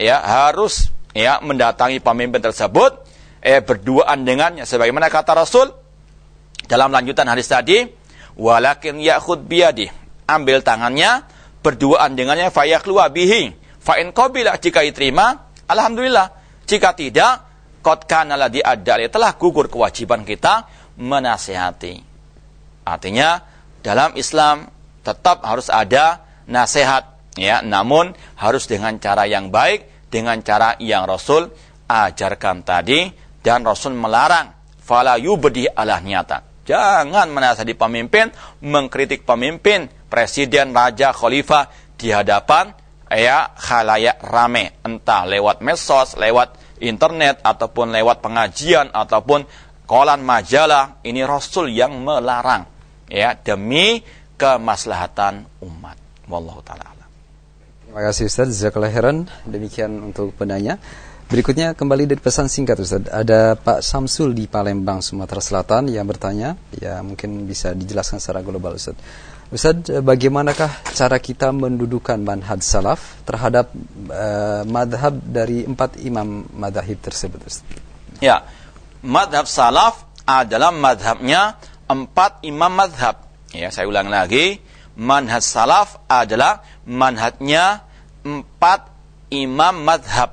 Harus mendatangi pemimpin tersebut, berduaan dengannya, sebagaimana kata Rasul dalam lanjutan hadis tadi, walakin ya'khud biyadi, ambil tangannya, berduaan dengannya, fayaqlu bihi, fa in qabila, jika diterima, alhamdulillah. Jika tidak, qad kana ladzi adda, telah gugur kewajiban kita menasihati. Artinya dalam Islam tetap harus ada nasihat, namun harus dengan cara yang baik, dengan cara yang Rasul ajarkan tadi, dan Rasul melarang fala yubdi alaniyatan. Jangan menasihati pemimpin, mengkritik pemimpin, presiden, raja, khalifah di hadapan khalayak rame, entah lewat medsos, lewat internet, ataupun lewat pengajian, ataupun kolan majalah. Ini Rasul yang melarang, demi kemaslahatan umat. Wallahu ta'ala a'lam. Terima kasih Ustaz, jazakallahu khairan. Demikian untuk penanya. Berikutnya kembali dari pesan singkat Ustaz. Ada Pak Samsul di Palembang, Sumatera Selatan yang bertanya, mungkin bisa dijelaskan secara global Ustaz. Ustaz, bagaimanakah cara kita mendudukan manhaj salaf terhadap madhab dari 4 imam madhab tersebut Ustaz? Ya, madhab salaf adalah madhabnya 4 imam madhab. Saya ulang lagi, manhaj salaf adalah manhajnya 4 imam madhab.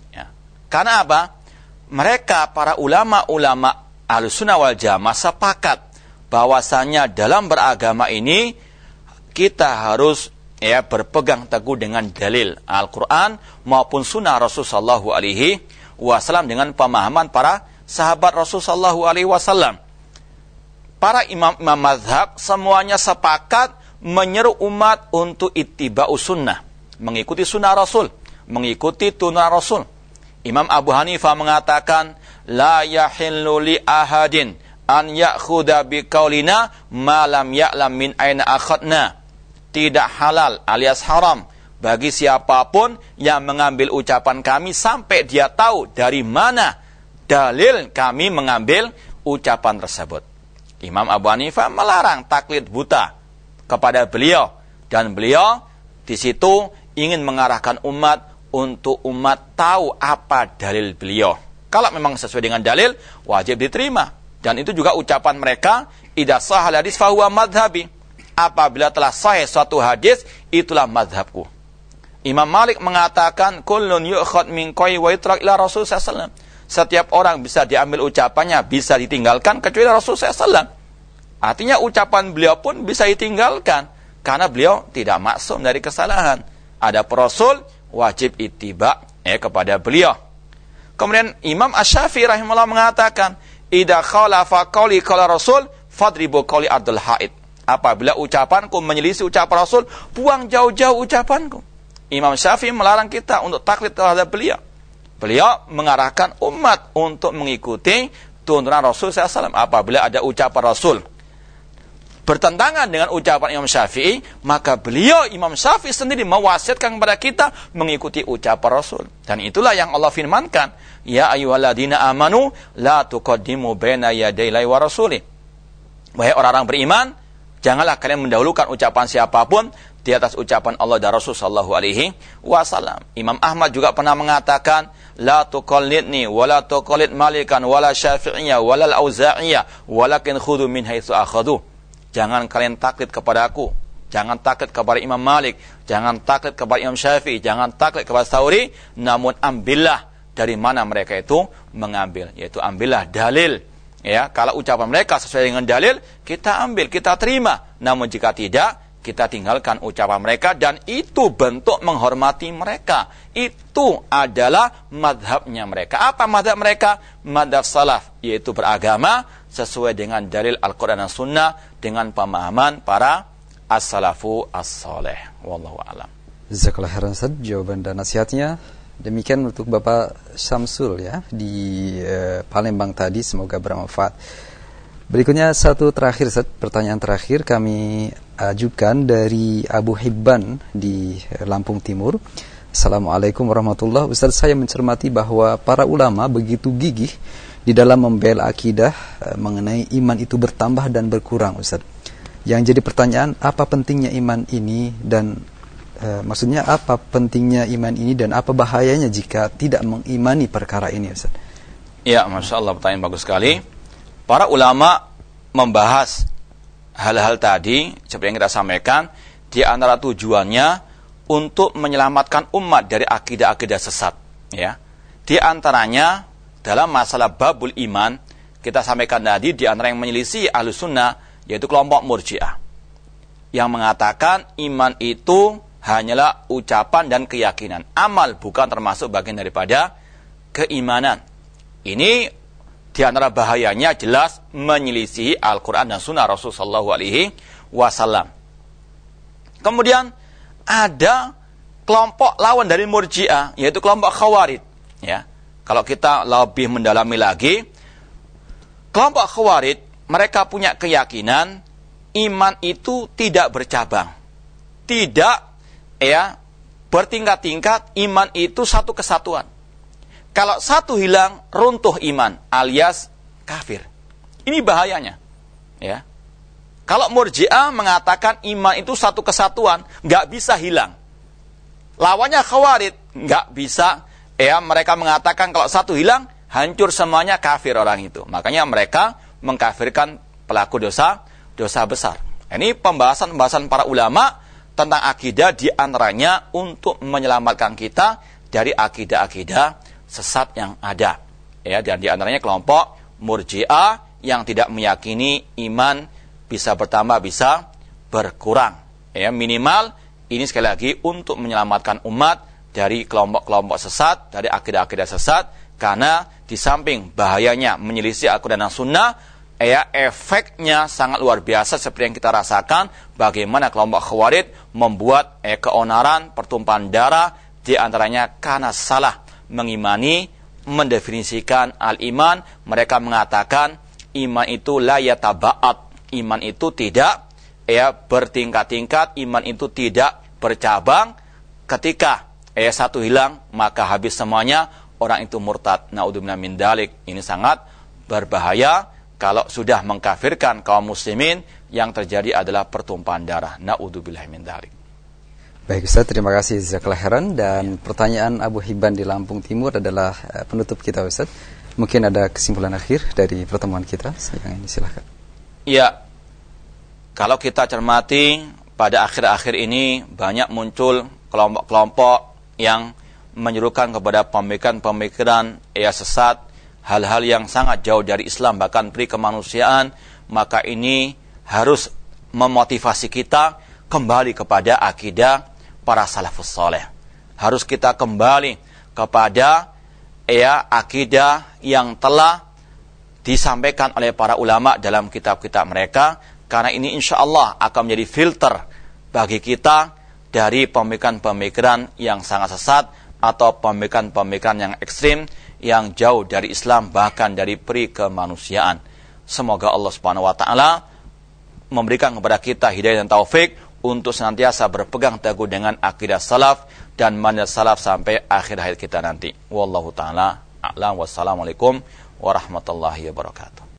Karena apa? Mereka, para ulama-ulama Ahlussunnah wal Jamaah sepakat bahwasanya dalam beragama ini kita harus berpegang teguh dengan dalil Al-Quran maupun sunnah Rasulullah SAW dengan pemahaman para sahabat Rasulullah SAW. Para imam-imam mazhab semuanya sepakat menyeru umat untuk ittiba'us sunnah, mengikuti sunnah Rasul, mengikuti tunah Rasul. Imam Abu Hanifah mengatakan, la yahillu li ahadin an ya'khudha biqaulina ma lam ya'lam min aina akhadna. Tidak halal alias haram bagi siapapun yang mengambil ucapan kami sampai dia tahu dari mana dalil kami mengambil ucapan tersebut. Imam Abu Hanifah melarang taklid buta kepada beliau, dan beliau di situ ingin mengarahkan umat untuk umat tahu apa dalil beliau. Kalau memang sesuai dengan dalil, wajib diterima. Dan itu juga ucapan mereka, idza sahal hadis fahuwa madhhabi. Apabila telah sahih suatu hadis, itulah madhabku. Imam Malik mengatakan, kullun yu'khad min qawi wa yutrak ila Rasul sallallahu alaihi wasallam. Setiap orang bisa diambil ucapannya, bisa ditinggalkan kecuali Rasul sallallahu alaihi wasallam. Artinya ucapan beliau pun bisa ditinggalkan karena beliau tidak maksum dari kesalahan. Ada Rasul, wajib ittiba kepada beliau. Kemudian Imam Asy-Syafi'i rahimahullah mengatakan, idza khalafa qauli qala Rasul fadribu qauli Abdul Haid. Apabila ucapanku menyelisih ucapan Rasul, buang jauh-jauh ucapanku. Imam Syafi'i melarang kita untuk taklid terhadap beliau. Beliau mengarahkan umat untuk mengikuti tuntunan Rasul SAW. Apabila ada ucapan Rasul bertentangan dengan ucapan Imam Syafi'i, maka beliau, Imam Syafi'i sendiri mewasiatkan kepada kita mengikuti ucapan Rasul. Dan itulah yang Allah firmankan, ya ayyuhalladzina amanu la tuqaddimu baina yadayi wa rasuli. Wahai orang-orang beriman, janganlah kalian mendahulukan ucapan siapapun di atas ucapan Allah dan Rasul sallallahu alaihi wasallam. Imam Ahmad juga pernah mengatakan, la tuqallidni wa la tuqallid Malikan wa la Syafi'iyya wa la Al-Auza'iyya walakin khudhu min haitsu akhadhu. Jangan kalian taklid kepada aku, jangan taklid kepada Imam Malik, jangan taklid kepada Imam Syafi'i, jangan taklid kepada Tsauri, namun ambillah dari mana mereka itu mengambil, yaitu ambillah dalil. Ya, kalau ucapan mereka sesuai dengan dalil, kita ambil, kita terima. Namun jika tidak, kita tinggalkan ucapan mereka, dan itu bentuk menghormati mereka. Itu adalah madhabnya mereka. Apa madhab mereka? Madhab salaf, yaitu beragama sesuai dengan dalil Al-Quran dan Sunnah, dengan pemahaman para as-salafu as-saleh. Wallahu a'lam. Jazakallahu khairan Ustaz, jawaban dan nasihatnya. Demikian untuk Bapak Syamsul ya di Palembang tadi, semoga bermanfaat. Berikutnya satu terakhir Ustaz, pertanyaan terakhir kami ajukan dari Abu Hibban di Lampung Timur. Assalamualaikum warahmatullahi wabarakatuh. Ustaz, saya mencermati bahwa para ulama begitu gigih di dalam membela akidah mengenai iman itu bertambah dan berkurang Ustaz. Yang jadi pertanyaan, apa pentingnya iman ini dan maksudnya apa pentingnya iman ini dan apa bahayanya jika tidak mengimani perkara ini Ustaz? Ya, Masya Allah, pertanyaan bagus sekali. Para ulama membahas hal-hal tadi seperti yang kita sampaikan, di antara tujuannya untuk menyelamatkan umat dari akidah-akidah sesat. Ya, di antaranya dalam masalah babul iman, kita sampaikan tadi di antara yang menyelisih Ahlus Sunnah yaitu kelompok Murji'ah yang mengatakan iman itu hanyalah ucapan dan keyakinan. Amal bukan termasuk bagian daripada keimanan. Ini di antara bahayanya jelas menyelisihi Al-Quran dan Sunnah Rasulullah sallallahu alaihi wasallam. Kemudian ada kelompok lawan dari Murji'ah, yaitu kelompok Khawarij. Ya, kalau kita lebih mendalami lagi, kelompok Khawarij mereka punya keyakinan iman itu tidak bercabang, tidak bertingkat-tingkat. Iman itu satu kesatuan. Kalau satu hilang, runtuh iman, alias kafir. Ini bahayanya. Ya. Kalau Murji'ah mengatakan iman itu satu kesatuan, nggak bisa hilang. Lawannya Khawarij, nggak bisa. Mereka mengatakan kalau satu hilang, hancur semuanya, kafir orang itu. Makanya mereka mengkafirkan pelaku dosa besar. Ini pembahasan para ulama tentang akidah, di antaranya untuk menyelamatkan kita dari akidah-akidah sesat yang ada. Ya, dan di antaranya kelompok Murji'ah yang tidak meyakini iman bisa bertambah, bisa berkurang. Ya, minimal ini sekali lagi untuk menyelamatkan umat dari kelompok-kelompok sesat, dari akidah-akidah sesat, karena di samping bahayanya menyelisih Al-Quran dan Sunnah, efeknya sangat luar biasa seperti yang kita rasakan bagaimana kelompok Khawarij membuat keonaran, pertumpahan darah, di antaranya karena salah mengimani, mendefinisikan al-iman. Mereka mengatakan iman itu la yataba'at, iman itu tidak bertingkat-tingkat, iman itu tidak bercabang. Ketika satu hilang, maka habis semuanya, orang itu murtad. Naudzubillah min dzalik. Ini sangat berbahaya. Kalau sudah mengkafirkan kaum muslimin, yang terjadi adalah pertumpahan darah. Naudzubillah min dzalik. Baik Ustaz, terima kasih jazakallahu khairan. Dan pertanyaan Abu Hibban di Lampung Timur adalah penutup kita Ustaz. Mungkin ada kesimpulan akhir dari pertemuan kita. Yang ini silakan. Ya, kalau kita cermati pada akhir-akhir ini banyak muncul kelompok-kelompok yang menyerukan kepada pemikiran-pemikiran sesat, hal-hal yang sangat jauh dari Islam, bahkan peri kemanusiaan. Maka ini harus memotivasi kita kembali kepada akidah para salafus saleh. Harus kita kembali kepada akidah yang telah disampaikan oleh para ulama dalam kitab-kitab mereka, karena ini insyaallah akan menjadi filter bagi kita dari pemikiran-pemikiran yang sangat sesat atau pemikiran-pemikiran yang ekstrim yang jauh dari Islam, bahkan dari peri kemanusiaan. Semoga Allah Subhanahu wa taala memberikan kepada kita hidayah dan taufik untuk senantiasa berpegang teguh dengan akidah salaf dan manhaj salaf sampai akhir hayat kita nanti. Wallahu taala a'lam. Wassalamualaikum warahmatullahi wabarakatuh.